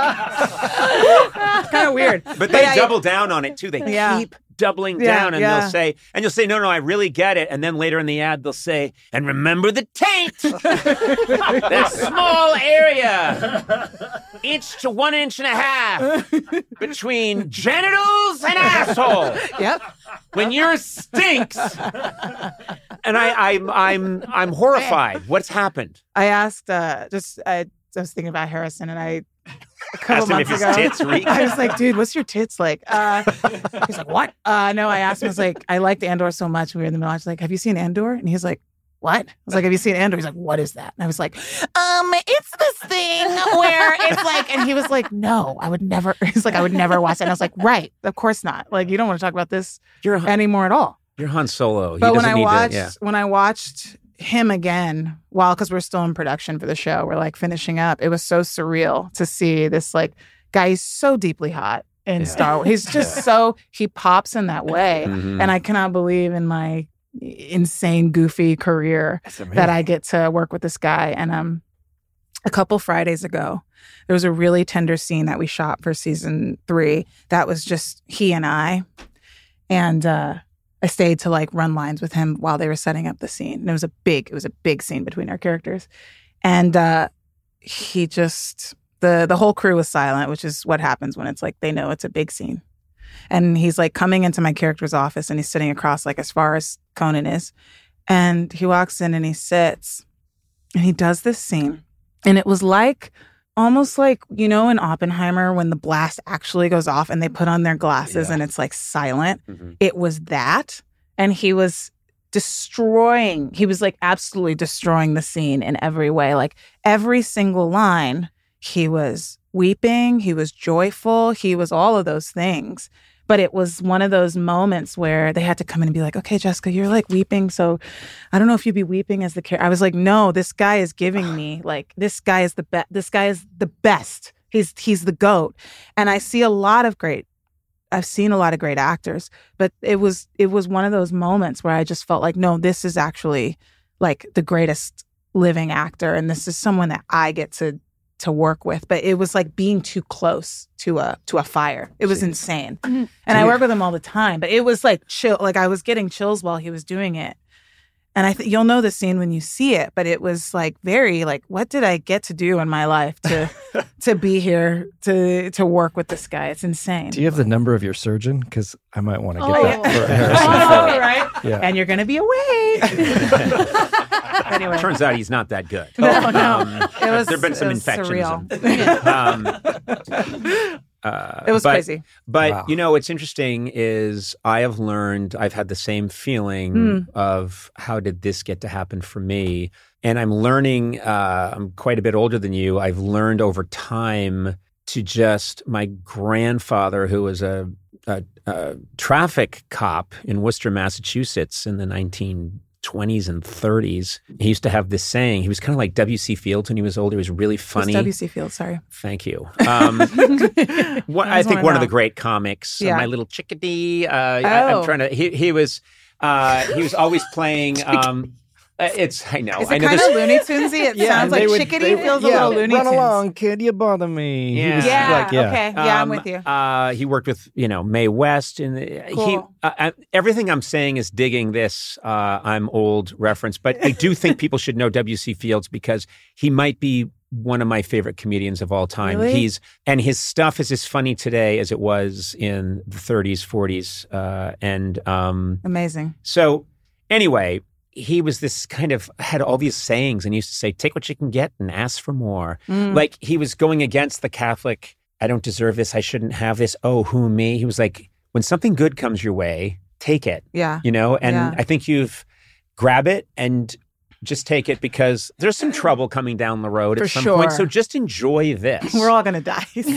it's kind of weird. But they I- double down on it too. They Yeah. keep doubling Yeah, down and yeah. they'll say, and you'll say, no, no, I really get it. And then later in the ad, they'll say, and remember the taint. That small area, inch to one inch and a half between genitals and asshole. Yep. When yours stinks. And I, I'm, I'm, I'm horrified. What's happened? I asked, uh, just, I, I was thinking about Harrison and I, a couple Asked him if months his ago, tits reek. I was like, dude, what's your tits like? Uh, he's like, what? Uh, no, I asked him, I was like, I liked Andor so much. We were in the middle. I was like, have you seen Andor? And he's like, what? I was like, have you seen Andor? He's like, what is that? And I was like, um, it's this thing where it's like, and he was like, no, I would never, he's like, I would never watch it. And I was like, right, of course not. Like, you don't want to talk about this You're, anymore at all. you're Han Solo. He But when doesn't I need watched, to, yeah. when I watched him again, while, because we're still in production for the show, we're like finishing up, it was so surreal to see this like guy. He's so deeply hot in Yeah. Star Wars. He's just so, he pops in that way. Mhm. And I cannot believe in my insane, goofy career That's amazing. that I get to work with this guy. And um, a couple Fridays ago, there was a really tender scene that we shot for season three that was just he and I. And uh, I stayed to like run lines with him while they were setting up the scene. And it was a big, it was a big scene between our characters. And uh, he just, the the whole crew was silent, which is what happens when it's like they know it's a big scene. And he's like coming into my character's office and he's sitting across like as far as Conan is. And he walks in and he sits and he does this scene. And it was like, almost like, you know, in Oppenheimer when the blast actually goes off and they put on their glasses Yeah. and it's like silent. Mhm. It was that. And he was destroying. He was like absolutely destroying the scene in every way. Like every single line, he was weeping, he was joyful, he was all of those things. But it was one of those moments where they had to come in and be like, okay, Jessica, you're like weeping. So I don't know if you'd be weeping as the character. I was like, no, this guy is giving me like, this guy is the best. This guy is the best. He's, he's the GOAT. And I see a lot of great I've seen a lot of great actors, but it was it was one of those moments where I just felt like, no, this is actually like the greatest living actor, and this is someone that I get to to work with. But it was like being too close to a to a fire. It was insane, mm-hmm. and I work with him all the time. But it was like chill, like I was getting chills while he was doing it. And I think you'll know the scene when you see it, but it was like very like, what did I get to do in my life to to be here to to work with this guy? It's insane. Do you have the number of your surgeon? Because I might want to get oh, that yeah. for Harrison. Oh, right? Yeah. And you're going to be away. Anyway. Turns out he's not that good. No, no. Um, it was, there have been some it was infections. surreal. um, uh, it was but, crazy. But, Wow. you know, what's interesting is I have learned, I've had the same feeling Mm. of how did this get to happen for me? And I'm learning, uh, I'm quite a bit older than you. I've learned over time to just, my grandfather, who was a, a, a traffic cop in Worcester, Massachusetts in the nineteen twenties and thirties, he used to have this saying. He was kind of like W C Fields when he was older. He was really funny. W C Fields, sorry. Thank you. Um, what, I think one of the great comics, Yeah. uh, My Little Chickadee. Uh, I, I'm Oh. trying to. He, he was. Uh, he was always playing. Um, uh, it's. I know. Is I it know kind this. of Looney Tunesy? It sounds like Chickadee feels yeah, a little Looney run Tunes. along, kid. You bother me. He Yeah. was Yeah, like, yeah. okay. Yeah, I'm Um, with you. Uh, he worked with, you know, Mae West, and he. Cool. Uh, uh, everything I'm saying is digging this. Uh, I'm old reference, but I do think people should know W C Fields because he might be one of my favorite comedians of all time. Really? He's and his stuff is as funny today as it was in the thirties, forties, uh, and um, Amazing. so anyway. He was this kind of had all these sayings, and he used to say, "Take what you can get and ask for more." Mm. Like he was going against the Catholic, I don't deserve this, I shouldn't have this, oh, who me? He was like, when something good comes your way, take it, Yeah. you know? And Yeah. I think you've grab it and just take it because there's some trouble coming down the road For at some sure. point. So just enjoy this. We're all going to die. So.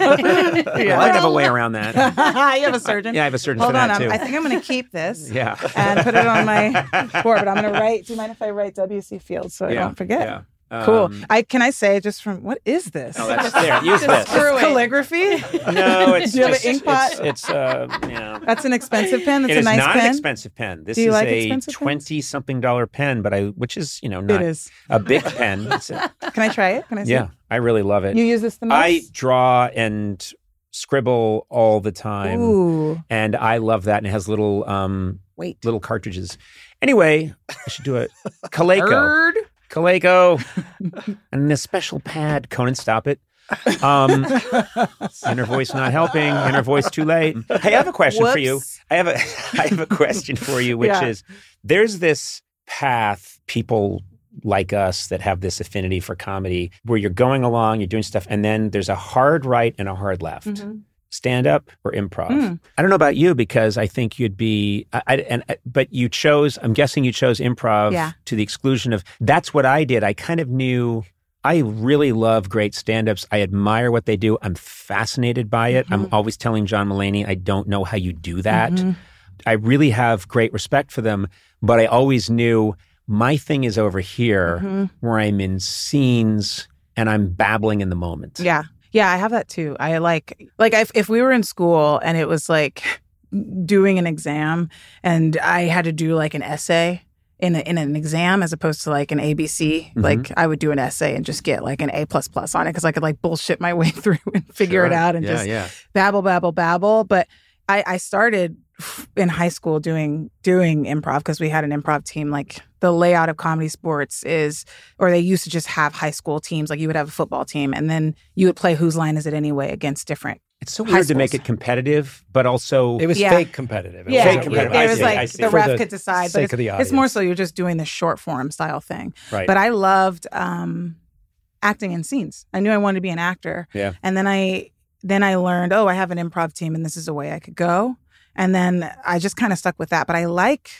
Well, I have a way around that. You have a surgeon? Yeah, I have a surgeon Hold for on. that I'm, too. I think I'm going to keep this yeah. and put it on my board, but I'm going to write. Do you mind if I write W C Fields so I yeah. don't forget? Yeah. Cool. Um, I Can I say just from, what is this? Oh, that's there. Use this. It's calligraphy? No, it's Do you have just, an ink pot? It's, it's uh, yeah. That's an expensive pen. That's It a is nice not pen. an expensive pen. This Do you is like a expensive pens? twenty-something dollar pen, but I, which is, you know, not It is. a big pen. It's a- Can I try it? Can I see? yeah, I really love it. You use this the most? I draw and scribble all the time, Ooh. and I love that. And it has little, um, Wait. little cartridges. Anyway, I should do it. Coleco. Bird? Coleco. And this special pad. Conan, stop it. Um, inner voice not helping. Inner voice too late. Hey, I have a question for you. Whoops. I have a I have a question for you, which Yeah. is there's this path people like us that have this affinity for comedy where you're going along, you're doing stuff, and then there's a hard right and a hard left. Mhm. Stand up or improv. Mm. I don't know about you because I think you'd be, I, I, and but you chose. I'm guessing you chose improv Yeah. to the exclusion of. That's what I did. I kind of knew. I really love great stand-ups. I admire what they do. I'm fascinated by it. I'm always telling John Mulaney, I don't know how you do that. Mhm. I really have great respect for them, but I always knew my thing is over here Mhm. where I'm in scenes and I'm babbling in the moment. Yeah. Yeah, I have that too. I like, like if, if we were in school and it was like doing an exam and I had to do like an essay in a, in an exam as opposed to like an A B C, Mhm. like I would do an essay and just get like an A plus plus on it because I could like bullshit my way through and figure it Sure. out and yeah, just yeah. babble, babble, babble. But I, I started in high school doing doing improv because we had an improv team. Like the layout of Comedy Sports is, or they used to just have high school teams. Like you would have a football team, and then you would play Whose Line Is It Anyway against different. It's so High weird to make schools. it competitive, but also It was Yeah. fake competitive. It Yeah, Fake wasn't competitive. it, I it was see, like I see. the For ref the could decide, but sake it's, of the it's more audience. so you're just doing the short form style thing. right. But I loved um, acting in scenes. I knew I wanted to be an actor. Yeah. And then I then I learned, oh, I have an improv team and this is a way I could go. And then I just kind of stuck with that. But I like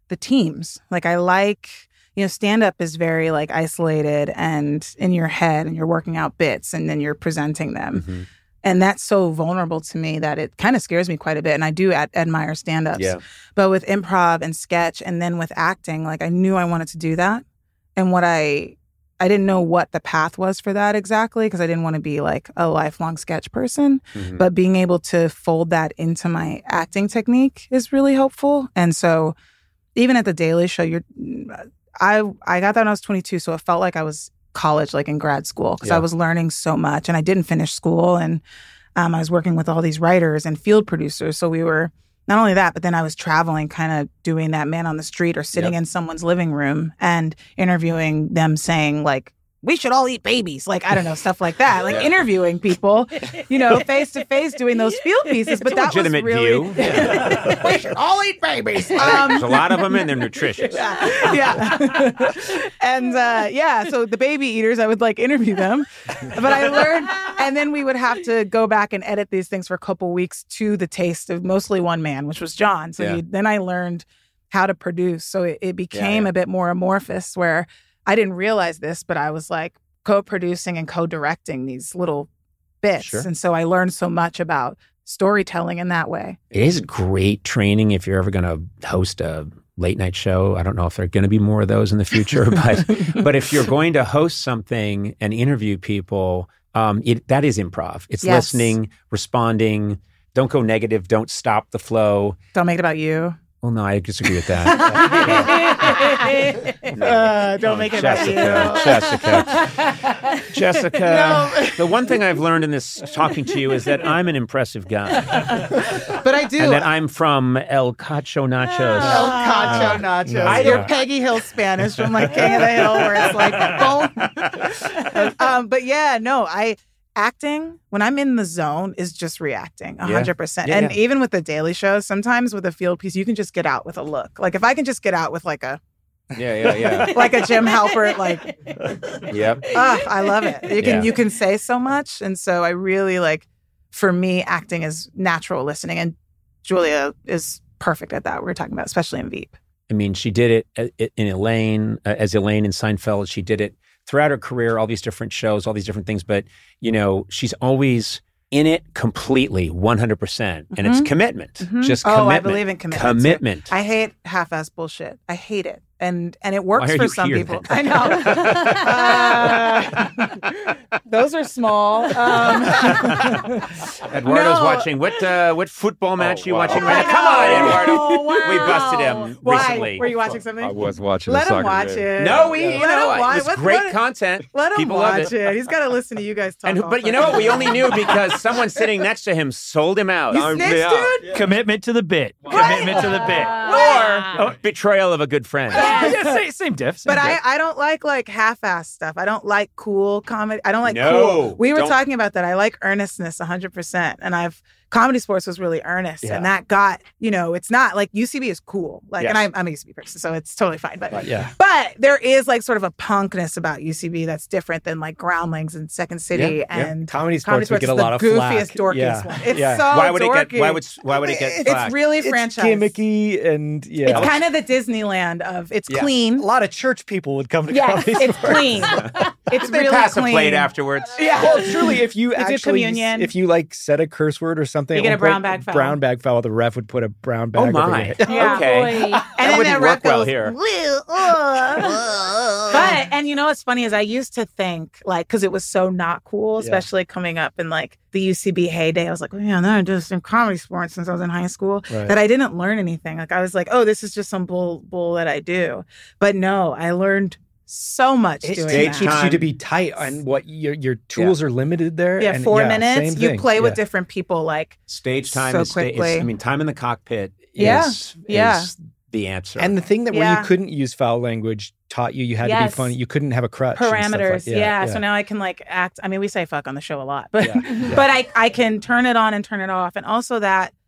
the teams. Like I like, you know, stand-up is very like isolated and in your head, and you're working out bits and then you're presenting them. Mm-hmm. And that's so vulnerable to me that it kind of scares me quite a bit. And I do ad- admire stand-ups. Yeah. But with improv and sketch and then with acting, like I knew I wanted to do that. And what I, I didn't know what the path was for that exactly, because I didn't want to be like a lifelong sketch person. Mm-hmm. But being able to fold that into my acting technique is really helpful. And so even at The Daily Show, you're, I, I got that when I was twenty-two. So it felt like I was college, like in grad school, because Yeah. I was learning so much, and I didn't finish school, and um, I was working with all these writers and field producers. So we were not only that, but then I was traveling, kind of doing that man on the street or sitting Yep. in someone's living room and interviewing them, saying like, we should all eat babies. Like, I don't know, stuff like that. Like Yeah. interviewing people, you know, face to face, doing those field pieces. But It's a that legitimate was really, view. Yeah. we should all eat babies. There's Um, a lot of them, and they're nutritious. yeah. and uh, yeah, so the baby eaters, I would like interview them. But I learned, and then we would have to go back and edit these things for a couple weeks to the taste of mostly one man, which was John. So Yeah. you, then I learned how to produce. So it, it became yeah. a bit more amorphous, where I didn't realize this, but I was like co-producing and co-directing these little bits. Sure. And so I learned so much about storytelling in that way. It is great training if you're ever going to host a late night show. I don't know if there are going to be more of those in the future, but but if you're going to host something and interview people, um, it, that is improv. It's Yes. listening, responding. Don't go negative. Don't stop the flow. Don't make it about you. Well, no, I disagree with that. No. Uh, don't Oh, make it about Jessica, you. Jessica, Jessica. The one thing I've learned in this talking to you is that I'm an impressive guy, But I do. and that I'm from El Cacho Nachos. El Cacho Nachos. I You're don't- Peggy Hill Spanish from like King of the Hill, where it's like boom. um, but yeah, no, I acting when I'm in the zone is just reacting a Yeah. hundred percent. Yeah, And yeah. even with the Daily Show, sometimes with a field piece, you can just get out with a look. Like if I can just get out with like a Yeah, yeah, yeah. like a Jim Halpert, like Yep. ah, I love it. You can Yeah. you can say so much, and so I really like. For me, acting is natural listening, and Julia is perfect at that. We were talking about, especially in Veep. I mean, she did it uh, in Elaine, uh, as Elaine in Seinfeld. She did it throughout her career, all these different shows, all these different things. But, you know, she's always in it completely, one hundred percent. And it's Mhm. commitment. Mhm. Just Oh, I commitment. believe in commitment, too. Commitment. I hate half-ass bullshit. I hate it, and and it works Why are for you some here, people. then? I know. Uh, those are small. Um, Eduardo's no. watching. What uh, what football match Oh, are you wow. watching I right now? Come on, know. Eduardo. Oh, wow. We busted him Why? recently. Were you watching something? I was watching Let a him soccer watch game. it. No, we, you Let know, him watch- it was what- great what- content. Let him People loved watch it. it. He's got to listen to you guys talk. And, all but you know fucking what? We only day. knew because someone sitting next to him sold him out. You Or snitched, yeah. dude. Commitment to the bit. Commitment to the bit. or betrayal of a good friend. Yeah, same, same diff. Same But I, diff. I don't like like half-ass stuff. I don't like cool comedy. I don't like No, cool. We were don't- talking about that. I like earnestness one hundred percent. And I've Comedy Sports was really earnest, Yeah. and that got, you know, it's not like U C B is cool. Like, and Yes. I, I'm a U C B person, so it's totally fine. But Yeah. but there is like sort of a punkness about U C B that's different than like Groundlings and Second City Yeah, yeah. and Comedy sports, Comedy we Sports get a is the lot of goofiest, flack. dorkiest yeah. one. It's yeah. so Why would dorky. it get? Why would? Why would it get? It's flagged? really It's franchise. gimmicky and yeah. It's kind of the Disneyland of it's Yeah. clean. a lot of church people would come to Yes, comedy it's sports. clean. It's They really pass clean. a plate afterwards. Yeah. Well, truly, if you They do actually, communion. if you like said a curse word or something, You at get one a brown point, bag foul. Brown bag foul. The ref would put a brown bag. Oh over your my. head. Yeah. Okay. Boy. And That then wouldn't that work ref well goes, here. "Well, uh." But and you know what's funny is I used to think like because it was so not cool, Yeah. especially coming up in like the U C B heyday. I was like, well, yeah, no, I just in Comedy Sports since I was in high school. Right. That I didn't learn anything. Like I was like, oh, this is just some bull bull that I do. But no, I learned so much It, doing Stage it that. teaches time. you to be tight on what your your tools are limited there. Yeah, and four yeah, minutes. same You thing. play with Yeah. different people. Like Stage time So is, sta- is. quickly. I mean, time in the cockpit Yeah, is, yeah. is the answer. And the thing that where Yeah. you couldn't use foul language taught you you had to Yes. be funny. You couldn't have a crutch. and stuff like- parameters. yeah, yeah, yeah. So now I can like act. I mean, we say fuck on the show a lot, but Yeah, yeah. but I I can turn it on and turn it off, and also that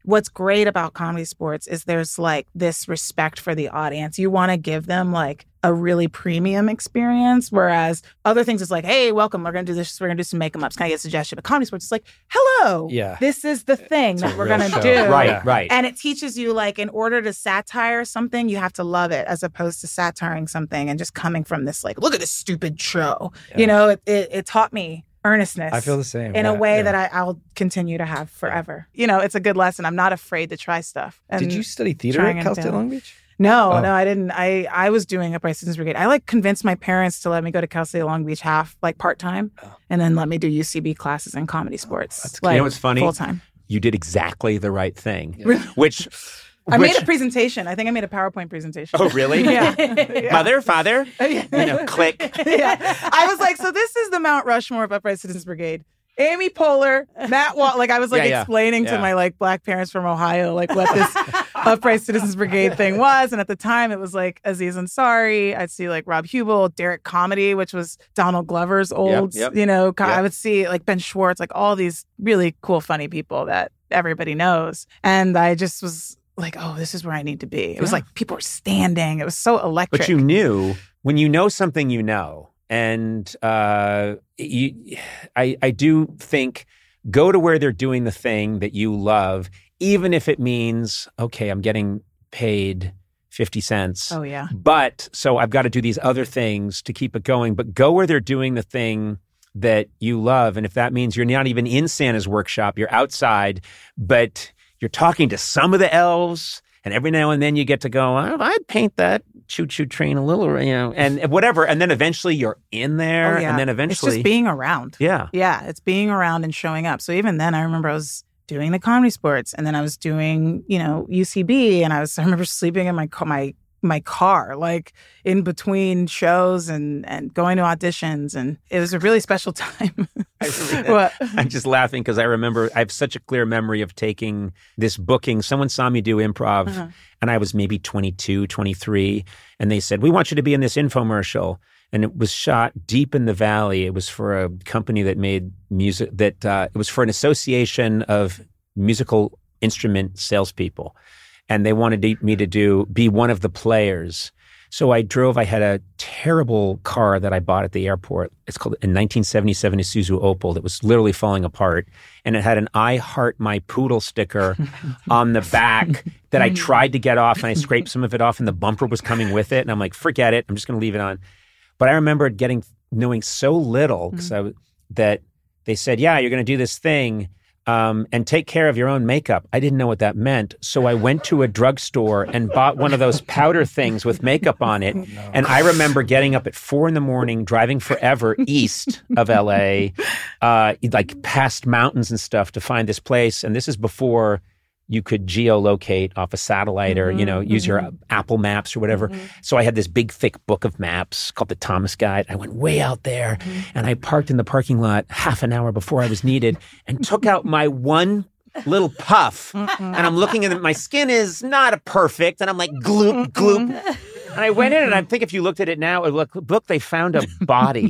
what's great about Comedy Sports is there's like this respect for the audience. You want to give them like a really premium experience, whereas other things is like, hey, welcome, we're going to do this, we're going to do some makeup ups. Can I get a suggestion? But Comedy Sports is like, hello, Yeah. this is the thing It's that a we're real going to show. do. Right, Yeah. right. And it teaches you, like, in order to satire something, you have to love it, as opposed to satiring something and just coming from this, like, look at this stupid show. Yeah. You know, it, it, it taught me earnestness. I feel the same. In yeah, a way yeah. that I, I'll continue to have forever. You know, it's a good lesson. I'm not afraid to try stuff. And Did you study theater trying at and Cal State failing. Long Beach? No, Oh. no, I didn't. I, I was doing Upright Citizens Brigade. I like convinced my parents to let me go to Cal State Long Beach half, like part time, Oh. and then let me do U C B classes and Comedy Sports. That's like, You know what's funny? Full time. You did exactly the right thing. Yeah. Which, I which made a presentation. I think I made a PowerPoint presentation. oh, really? Yeah. Yeah. Mother, father, Yeah. you know, click. Yeah. I was like, so this is the Mount Rushmore of Upright Citizens Brigade. Amy Poehler, Matt Wall. Like I was like Yeah, yeah. explaining to Yeah. my like black parents from Ohio, like what this Upright Citizens Brigade thing was. And at the time it was like Aziz Ansari. I'd see like Rob Hubel, Derek Comedy, which was Donald Glover's old, yep. you know, co- Yep. I would see like Ben Schwartz, like all these really cool, funny people that everybody knows. And I just was like, oh, this is where I need to be. It was Yeah. like people were standing. It was so electric. But you knew, when you know something, you know. And uh, you, I, I do think go to where they're doing the thing that you love, even if it means, okay, I'm getting paid fifty cents. Oh, yeah. But so I've got to do these other things to keep it going. But go where they're doing the thing that you love. And if that means you're not even in Santa's workshop, you're outside, but you're talking to some of the elves. And every now and then you get to go, oh, I'd paint that choo-choo train a little, you know, and whatever. And then eventually you're in there. Oh, yeah. And then It's eventually. just being around. yeah. Yeah, it's being around and showing up. So even then, I remember I was doing the Comedy Sports, and then I was doing, you know, U C B, and I was I remember sleeping in my ca- my my car, like in between shows and and going to auditions, and it was a really special time. What? I'm just laughing because I remember I have such a clear memory of taking this booking. Someone saw me do improv Uh-huh. and I was maybe twenty-two, twenty-three. And they said, we want you to be in this infomercial. And it was shot deep in the valley. It was for a company that made music that uh, it was for an association of musical instrument salespeople. And they wanted to, me to do be one of the players. So I drove, I had a terrible car that I bought at the airport. It's called a nineteen seventy-seven Isuzu Opel that was literally falling apart. And it had an I Heart My Poodle sticker on the back that I tried to get off, and I scraped some of it off, and the bumper was coming with it. And I'm like, forget it. I'm just going to leave it on. But I remember getting, knowing so little because I was, that they said, yeah, you're going to do this thing. Um, and take care of your own makeup. I didn't know what that meant. So I went to a drugstore and bought one of those powder things with makeup on it. And I remember getting up at four in the morning, driving forever east of L A, uh, like past mountains and stuff to find this place. And this is before you could geolocate off a satellite or, you know, use your Apple Maps or whatever. So I had this big, thick book of maps called the Thomas Guide. I went way out there and I parked in the parking lot half an hour before I was needed and took out my one little puff. And I'm looking at it. My skin is not a perfect. And I'm like, gloop, gloop. And I went in and I think if you looked at it now, it look, look, they found a body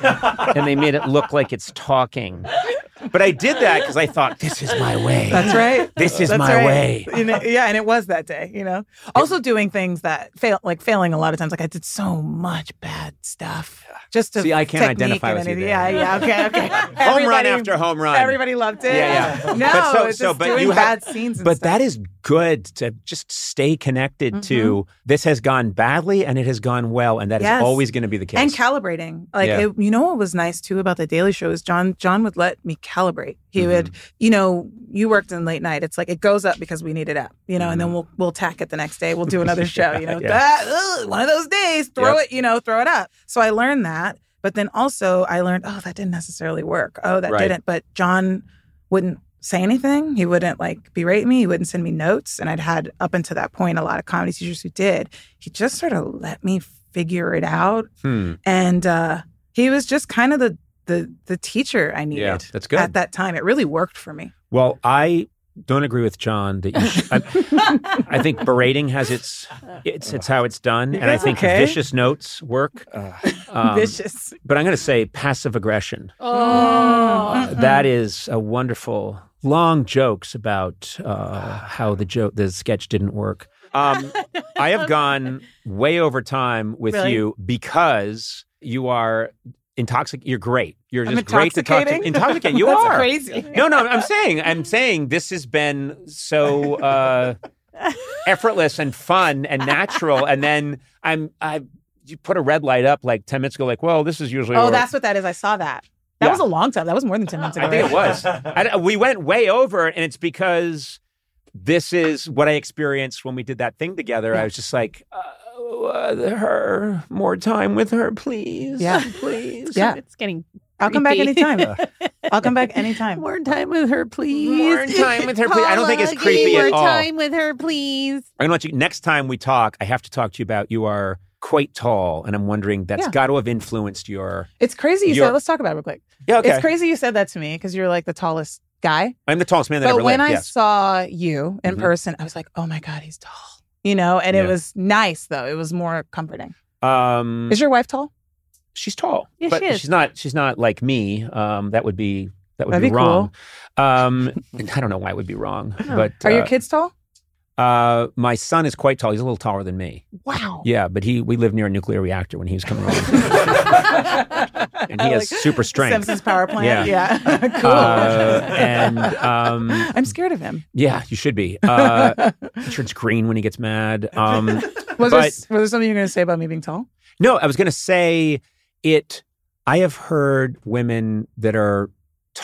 and they made it look like it's talking. But I did that because I thought, this is my way. That's right. This is That's my right. way. You know, yeah, and it was that day, you know. Also doing things that fail, like failing a lot of times. Like I did so much bad stuff. Just to See, I can't technique identify and with you anything. there. Yeah, yeah, okay, okay. Home run Everybody- after home run. Everybody loved it. Yeah, yeah. No, But so- it's so- just but doing you have- bad scenes. And But stuff. that is good to just stay connected to this has gone badly and it has gone well. And that is Yes. always going to be the case. and calibrating. Like Yeah. it, you know what was nice too about the Daily Show is John. John would let me calibrate. He Mm-hmm. would, you know, you worked in late night. It's like it goes up because we need it up, you know, and Mm-hmm. then we'll we'll tack it the next day. We'll do another show, you know. Yeah. That, ugh, one of those days, throw Yep. it, you know, throw it up. So I learned that. But then also I learned, oh, that didn't necessarily work. Oh, that Right. didn't. But John wouldn't say anything. He wouldn't like berate me. He wouldn't send me notes. And I'd had up until that point a lot of comedy teachers who did. He just sort of let me figure it out. Hmm. And uh, he was just kind of the the the teacher I needed Yeah, that's good. at that time. It really worked for me. Well, I don't agree with John that you should, I, I think berating has its, it's, it's how it's done. And I That's think okay. vicious notes work. Um, Vicious. But I'm going to say passive aggression. Oh. That is a wonderful long jokes about uh, how the joke, the sketch didn't work. Um, I have gone way over time with Really? you because you are intoxicated. You're great. You're I'm just great to talk to. intoxicating? Intoxicating. You That's are crazy. No, no. I'm saying. I'm saying this has been so uh, effortless and fun and natural. And then I'm. I you put a red light up like ten minutes ago. Like, well, this is usually. Oh, where- that's what that is. I saw that. That Yeah. was a long time. That was more than ten minutes ago. I think it right? was. I, we went way over, and it's because this is what I experienced when we did that thing together. I was just like, uh, uh, her, more time with her, please. Yeah. please. Yeah. It's getting. I'll come back creepy. anytime. I'll come back anytime. More time with her, please. More time with her, please. I don't think it's Paula, creepy give me at more all. time with her, please. I'm gonna let you. Next time we talk, I have to talk to you about you are quite tall, and I'm wondering that's Yeah. got to have influenced your. It's crazy you You're- said. Let's talk about it real quick. Yeah, okay. It's crazy you said that to me because you're like the tallest guy. I'm the tallest man that But ever when lived. I yes. saw you in Mhm. person, I was like, oh my God, he's tall. You know, and Yeah. it was nice though. It was more comforting. um, Is your wife tall? she's tall, Yeah, but she is. she's not. She's not like me. Um, that would be that would That'd be, be wrong. Um, I don't know why it would be wrong, but Are uh, your kids tall? Uh, my son is quite tall. He's a little taller than me. Wow. Yeah, but he we lived near a nuclear reactor when he was coming along, and he has super strength. Simpsons power plant. Yeah. Yeah. Cool. Uh, and um, I'm scared of him. yeah, you should be. Uh, he turns green when he gets mad. Um, Was, but- there, was there something you're going to say about me being tall? No, I was going to say it. I have heard women that are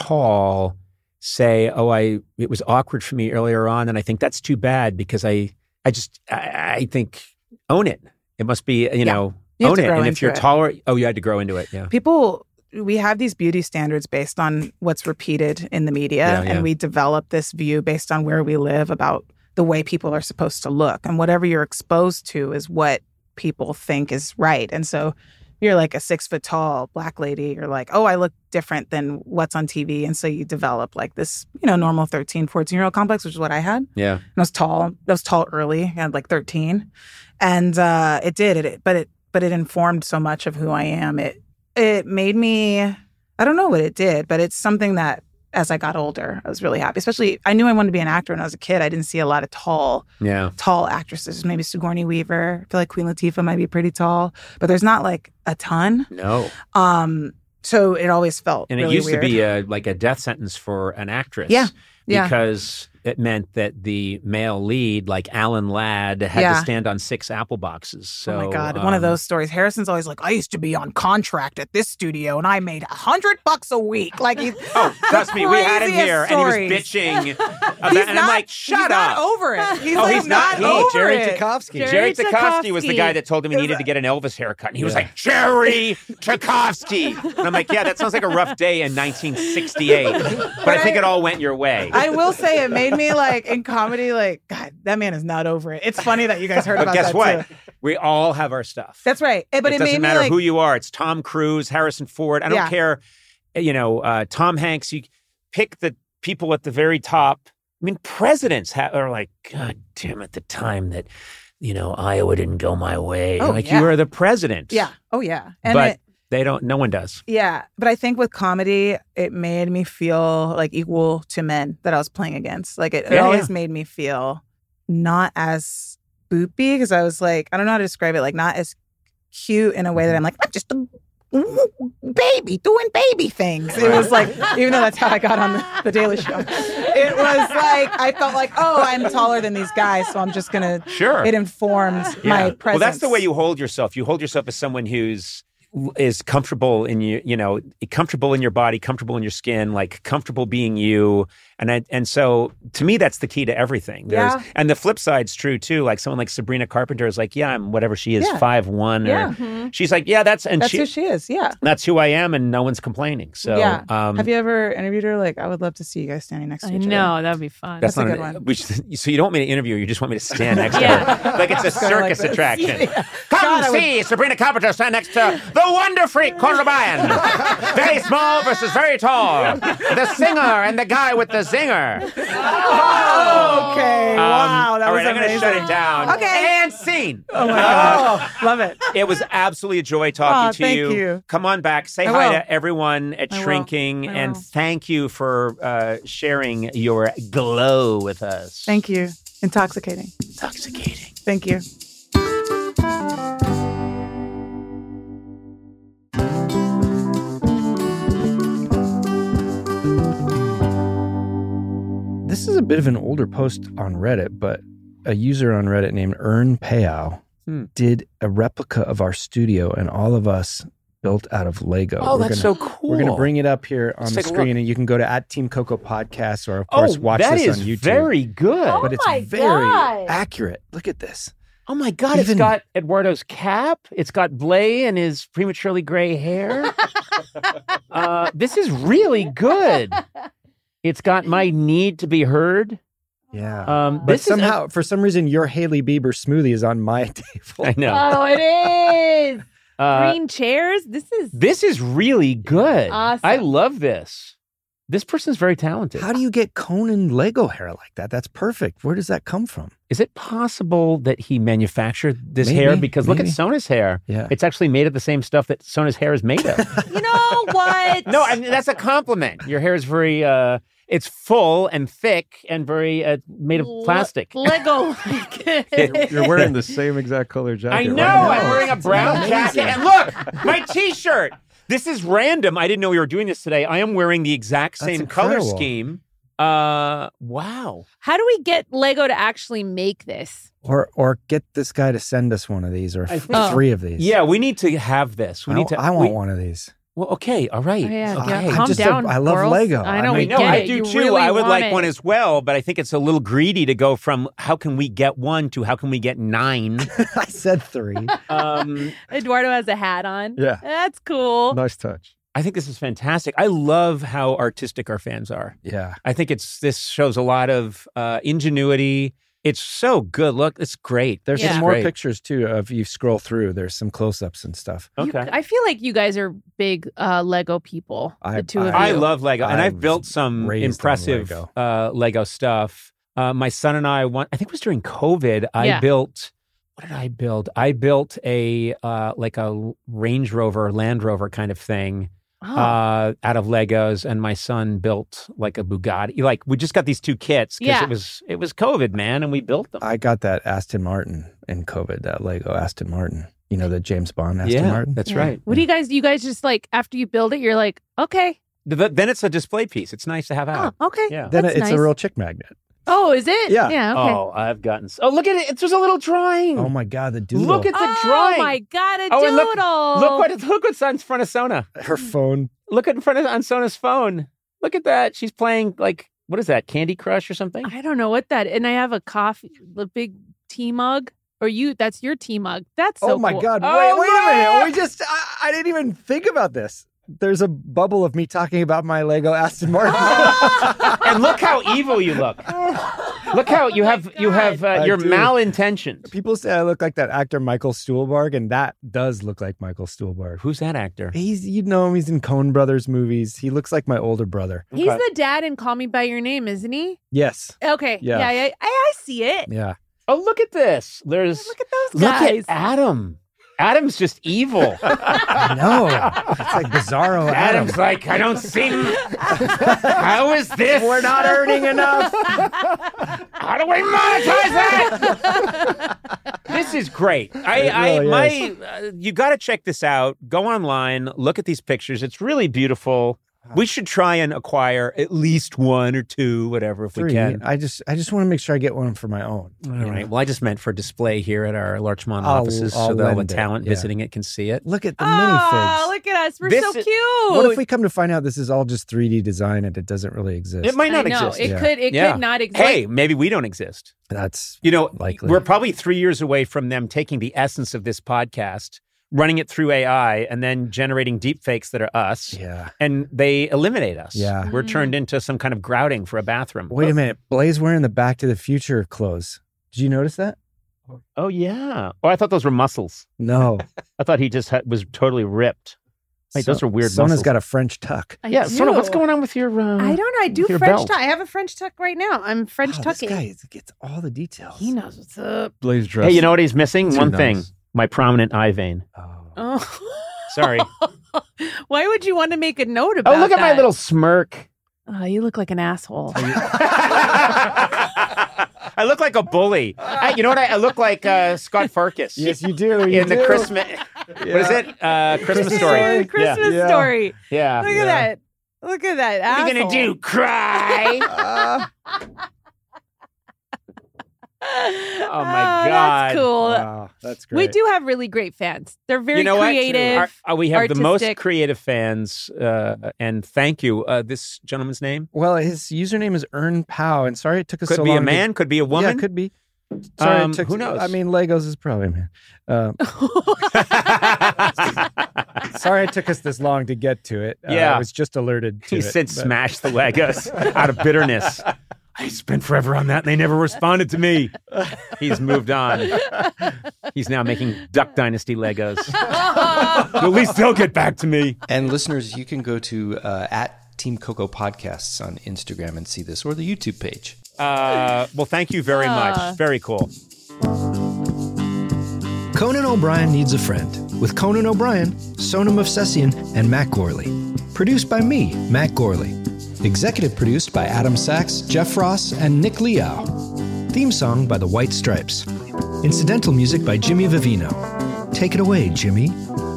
tall say, "Oh, I it was awkward for me earlier on," and I think that's too bad because I, I just, I, I think own it. It must be, you Yeah. know, You have own to it. grow And if into you're it. taller, oh, you had to grow into it. Yeah, People, we have these beauty standards based on what's repeated in the media, Yeah, yeah. and we develop this view based on where we live about the way people are supposed to look. And whatever you're exposed to is what people think is right. And so you're like a six foot tall black lady. You're like, oh, I look different than what's on T V. And so you develop like this, you know, normal thirteen, fourteen year old complex, which is what I had. yeah. And I was tall. I was tall early. I had like thirteen, and uh, it did. It, it, but it, but it informed so much of who I am. It, it made me. I don't know what it did, but it's something that as I got older, I was really happy. Especially, I knew I wanted to be an actor when I was a kid. I didn't see a lot of tall, Yeah. tall actresses. Maybe Sigourney Weaver. I feel like Queen Latifah might be pretty tall, but there's not like a ton. No. Um, so it always felt And it really used weird. to be a, like a death sentence for an actress. Yeah. Yeah. Because it meant that the male lead, like Alan Ladd, had Yeah. to stand on six apple boxes. So, oh my God, one of um, those stories. Harrison's always like, I used to be on contract at this studio and I made a hundred bucks a week. Like, he's, Oh, trust me, we had him craziest here stories. and he was bitching about, He's and not, I'm like, shut he's up. not over it. He's Oh, like he's not. not, He- over Jerry it. Tchaikovsky. Jerry Jerry Tchaikovsky was the Tchaikovsky. guy that told him he needed to get an Elvis haircut. And he was like, Jerry Tchaikovsky. And I'm like, yeah, that sounds like a rough day in nineteen sixty-eight. But I think it all went your way. I will say it made me like in comedy, like, God, that man is not over it. It's funny that you guys heard But about guess that what? too. We all have our stuff. That's right. Eh, But it, it doesn't made matter me like, who you are. It's Tom Cruise, Harrison Ford. I don't Yeah. care. You know, uh, Tom Hanks. You pick the people at the very top. I mean, presidents ha- are like, God damn it, the time that, you know, Iowa didn't go my way. Oh, like, yeah. you are the president. yeah. Oh, yeah. And but it, they don't, no one does. yeah. But I think with comedy, it made me feel like equal to men that I was playing against. Like, it, it Yeah, always made me feel not as boopy because I was like, I don't know how to describe it, like, not as cute in a way that I'm like, I'm just a baby doing baby things. It was like, even though that's how I got on the, the Daily Show, it was like, I felt like, oh, I'm taller than these guys, so I'm just going to, Sure. it informs Yeah. my presence. Well, that's the way you hold yourself. You hold yourself as someone who's is comfortable in you, you know, comfortable in your body, comfortable in your skin, like comfortable being you. And I, and so to me, that's the key to everything. There's, Yeah. And the flip side's true too. Like someone like Sabrina Carpenter is like, yeah, I'm whatever she is, Yeah. five one. Yeah. Or she's like, yeah, that's and That's she, who she is, yeah. that's who I am, and no one's complaining. So Yeah. um, Have you ever interviewed her? Like, I would love to see you guys standing next to I each other. know that'd be fun. That's, That's a not good an- one. Which, so you don't want me to interview her, you just want me to stand next to Yeah. her. Like it's a Go like circus this. attraction. Yeah. Come God, I would- see Sabrina Carpenter stand next to The Wonder Freak, Conan O'Brien. Very small versus very tall. The singer and the guy with the zinger. Oh, okay. Um, wow. That all was right, I'm going to amazing. shut it down. Okay. And scene. Oh, my God. Love it. It was absolutely a joy talking Oh, to thank you. you. Come on back. Say I hi will. to everyone at I will. Shrinking. I And will. thank you for uh, sharing your glow with us. Thank you. Intoxicating. Intoxicating. Thank you. This is a bit of an older post on Reddit, but a user on Reddit named Earn Payao Hmm. did a replica of our studio, and all of us built out of Lego. Oh, We're that's gonna, so cool. We're going to bring it up here on Let's the take a screen, look. and you can go to at Team Coco Podcast, or of course Oh, watch that this is on YouTube. very good. Oh but it's my very God. accurate. Look at this. Oh my God, it's Even- got Eduardo's cap. It's got Blay and his prematurely gray hair. uh, this is really good. It's got my need to be heard. Yeah. Um, but this somehow, for some reason, your Haley Bieber smoothie is on my table. is, a, I know. Oh, it is. Uh, Green chairs. This is this is really good. Awesome. I love this. This person's very talented. How do you get Conan Lego hair like that? That's perfect. Where does that come from? Is it possible that he manufactured this Maybe, hair? Because look at maybe. Sona's hair. Yeah. It's actually made of the same stuff that Sona's hair is made of. You know what? No, I mean, that's a compliment. Your hair is very, uh, it's full and thick and very uh, made of Le- plastic. Lego. You're wearing the same exact color jacket. I know. Right I'm now. wearing a brown jacket. And look, my T-shirt. This is random. I didn't know we were doing this today. I am wearing the exact That's same color incredible. scheme. Uh, wow. How do we get Lego to actually make this? Or or get this guy to send us one of these, or f- Oh. three of these. Yeah, we need to have this. We I, need to. I want we- one of these. Well, okay, all right. Oh, yeah, okay. yeah, I'm calm just a- down. I love girls. Lego. I know I we mean, No, get I it. do You too. really I would want like it. one as well, but I think it's a little greedy to go from how can we get one to how can we get nine. I said three. um, Eduardo has a hat on. Yeah. That's cool. Nice touch. I think this is fantastic. I love how artistic our fans are. Yeah. I think it's this shows a lot of uh, ingenuity. It's so good. Look, it's great. There's Yeah. some more Great. pictures too. If you scroll through, there's some close-ups and stuff. You- Okay. I feel like you guys are big uh, Lego people. I- the two of I you. love Lego, and I I've built was some raised on impressive Lego. uh, Lego stuff. Uh, my son and I, one, I think it was during COVID. I Yeah. built. What did I build? I built a uh, like a Range Rover, Land Rover kind of thing Oh. uh, out of Legos, and my son built like a Bugatti. Like we just got these two kits because Yeah. it was it was COVID, man, and we built them. I got that Aston Martin in COVID. That Lego Aston Martin. You know the James Bond Aston yeah, Martin. that's Yeah. right. What do you guys? You guys just like after you build it, you're like, okay, Th- Then it's a display piece. It's nice to have out. oh, okay. Yeah. Then That's it's nice. a real chick magnet. Oh, is it? Yeah. Yeah. Okay. Oh, I've gotten. s- Oh, look at it! It's just a little drawing. Oh my God, the doodle. Look at the oh drawing. my god, a Oh, and look- doodle! Look what look what's on front of Sona. her phone. Look at in front of on Sona's phone. Look at that. She's playing like what is that? Candy Crush or something? I don't know what that. And I have a coffee, the big tea mug. Or you? That's your tea mug. That's so oh my cool. God! Oh, wait, wait a minute. look! We just. I, I didn't even think about this. There's a bubble of me talking about my Lego Aston Martin. And look how evil you look. Look how you have you have uh, I your do. malintentions. People say I look like that actor Michael Stuhlbarg, and that does look like Michael Stuhlbarg. Who's that actor? He's, you know him. He's in Coen Brothers movies. He looks like my older brother. He's Okay. the dad in Call Me by Your Name, isn't he? Yes. Okay. Yeah. Yeah. Yeah. I, I see it. Yeah. Oh, look at this. There's Look at those look guys. at Adam. Adam's just evil. I know. It's like Bizarro Adam. Adam's like, I don't seem. How is this? We're not earning enough. How do we monetize that? This is great. I, It I, really my, uh, you got to check this out. Go online, look at these pictures. It's really beautiful. We should try and acquire at least one or two, whatever, if we Three. can. I just, I just want to make sure I get one for my own. All right. Well, I just meant for display here at our Larchmont I'll- offices, I'll so that all the lend it, talent yeah. visiting it can see it. Look at the Oh, minifigs. look at us. We're This so is- cute. What if we come to find out this is all just three D design and it doesn't really exist? It might not I know. exist. It Yeah. could. It Yeah. could not exist. Hey, maybe we don't exist. That's You know, likely. we're probably three years away from them taking the essence of this podcast, running it through A I, and then generating deep fakes that are us, Yeah. and they eliminate us. Yeah. We're turned into some kind of grouting for a bathroom. Wait a minute. Blaze wearing the Back to the Future clothes. Did you notice that? Oh, yeah. Oh, I thought those were muscles. No. I thought he just had, was totally ripped. Wait, those are weird Sona's muscles. got a French tuck. I Yeah, do. Sona, what's going on with your uh, I don't know. I do with your French belt? tuck. I have a French tuck right now. I'm French Oh, tucking. this guy gets all the details. He knows what's up. Blaze dress. Hey, you know what he's missing? Too One nice. thing. My prominent eye vein. Oh. Oh. Sorry. Why would you want to make a note about Oh, look at my that? little smirk. Oh, you look like an asshole. I look like a bully. I, you know what? I, I look like uh, Scott Farkas. Yes, you do. You in the do. Christmas. What is it? Uh, Christmas Story. Christmas Yeah. story. Yeah. Look yeah. at that. Look at that. What are you gonna do? Cry? Ah, Oh my God. That's cool. wow, that's great. We do have really great fans. They're very you know creative. what? Our- uh, we have the most artistic. creative fans, uh, and thank you. Uh, this gentleman's name Well, his username is Earn Pow, and sorry it took us could so be long. a man, could be a To, woman. yeah, it could be. Sorry, Um, it took. who knows? I mean, Legos is probably a man. Uh, sorry it took us this long to get to it. Uh, Yeah. I was just alerted to He it. said, but- "Smash the Legos" out of bitterness. I spent forever on that, and they never responded to me. He's moved on. He's now making Duck Dynasty Legos. At least they'll get back to me. And listeners, you can go to uh, at Team Coco Podcasts on Instagram and see this, or the YouTube page. Uh, well, thank you very Ah. much. Very cool. Conan O'Brien Needs a Friend with Conan O'Brien, Sona Movsesian, and Matt Gorley. Produced by me, Matt Gorley. Executive produced by Adam Sachs, Jeff Ross, and Nick Liao. Theme song by the White Stripes. Incidental music by Jimmy Vivino. Take it away, Jimmy.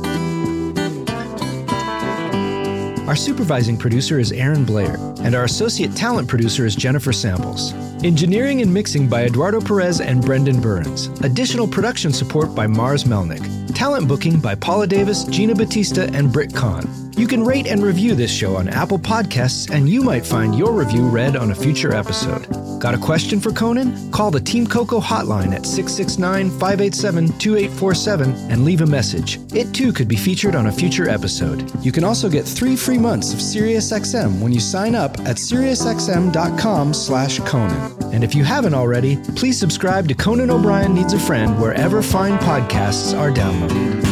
Our supervising producer is Aaron Blair, and our associate talent producer is Jennifer Samples. Engineering and mixing by Eduardo Perez and Brendan Burns. Additional production support by Mars Melnick. Talent booking by Paula Davis, Gina Batista, and Britt Kahn. You can rate and review this show on Apple Podcasts, and you might find your review read on a future episode. Got a question for Conan? Call the Team Coco hotline at six six nine, five eight seven, two eight four seven and leave a message. It too could be featured on a future episode. You can also get three free months of SiriusXM when you sign up at SiriusXM.com slash Conan. And if you haven't already, please subscribe to Conan O'Brien Needs a Friend wherever fine podcasts are downloaded.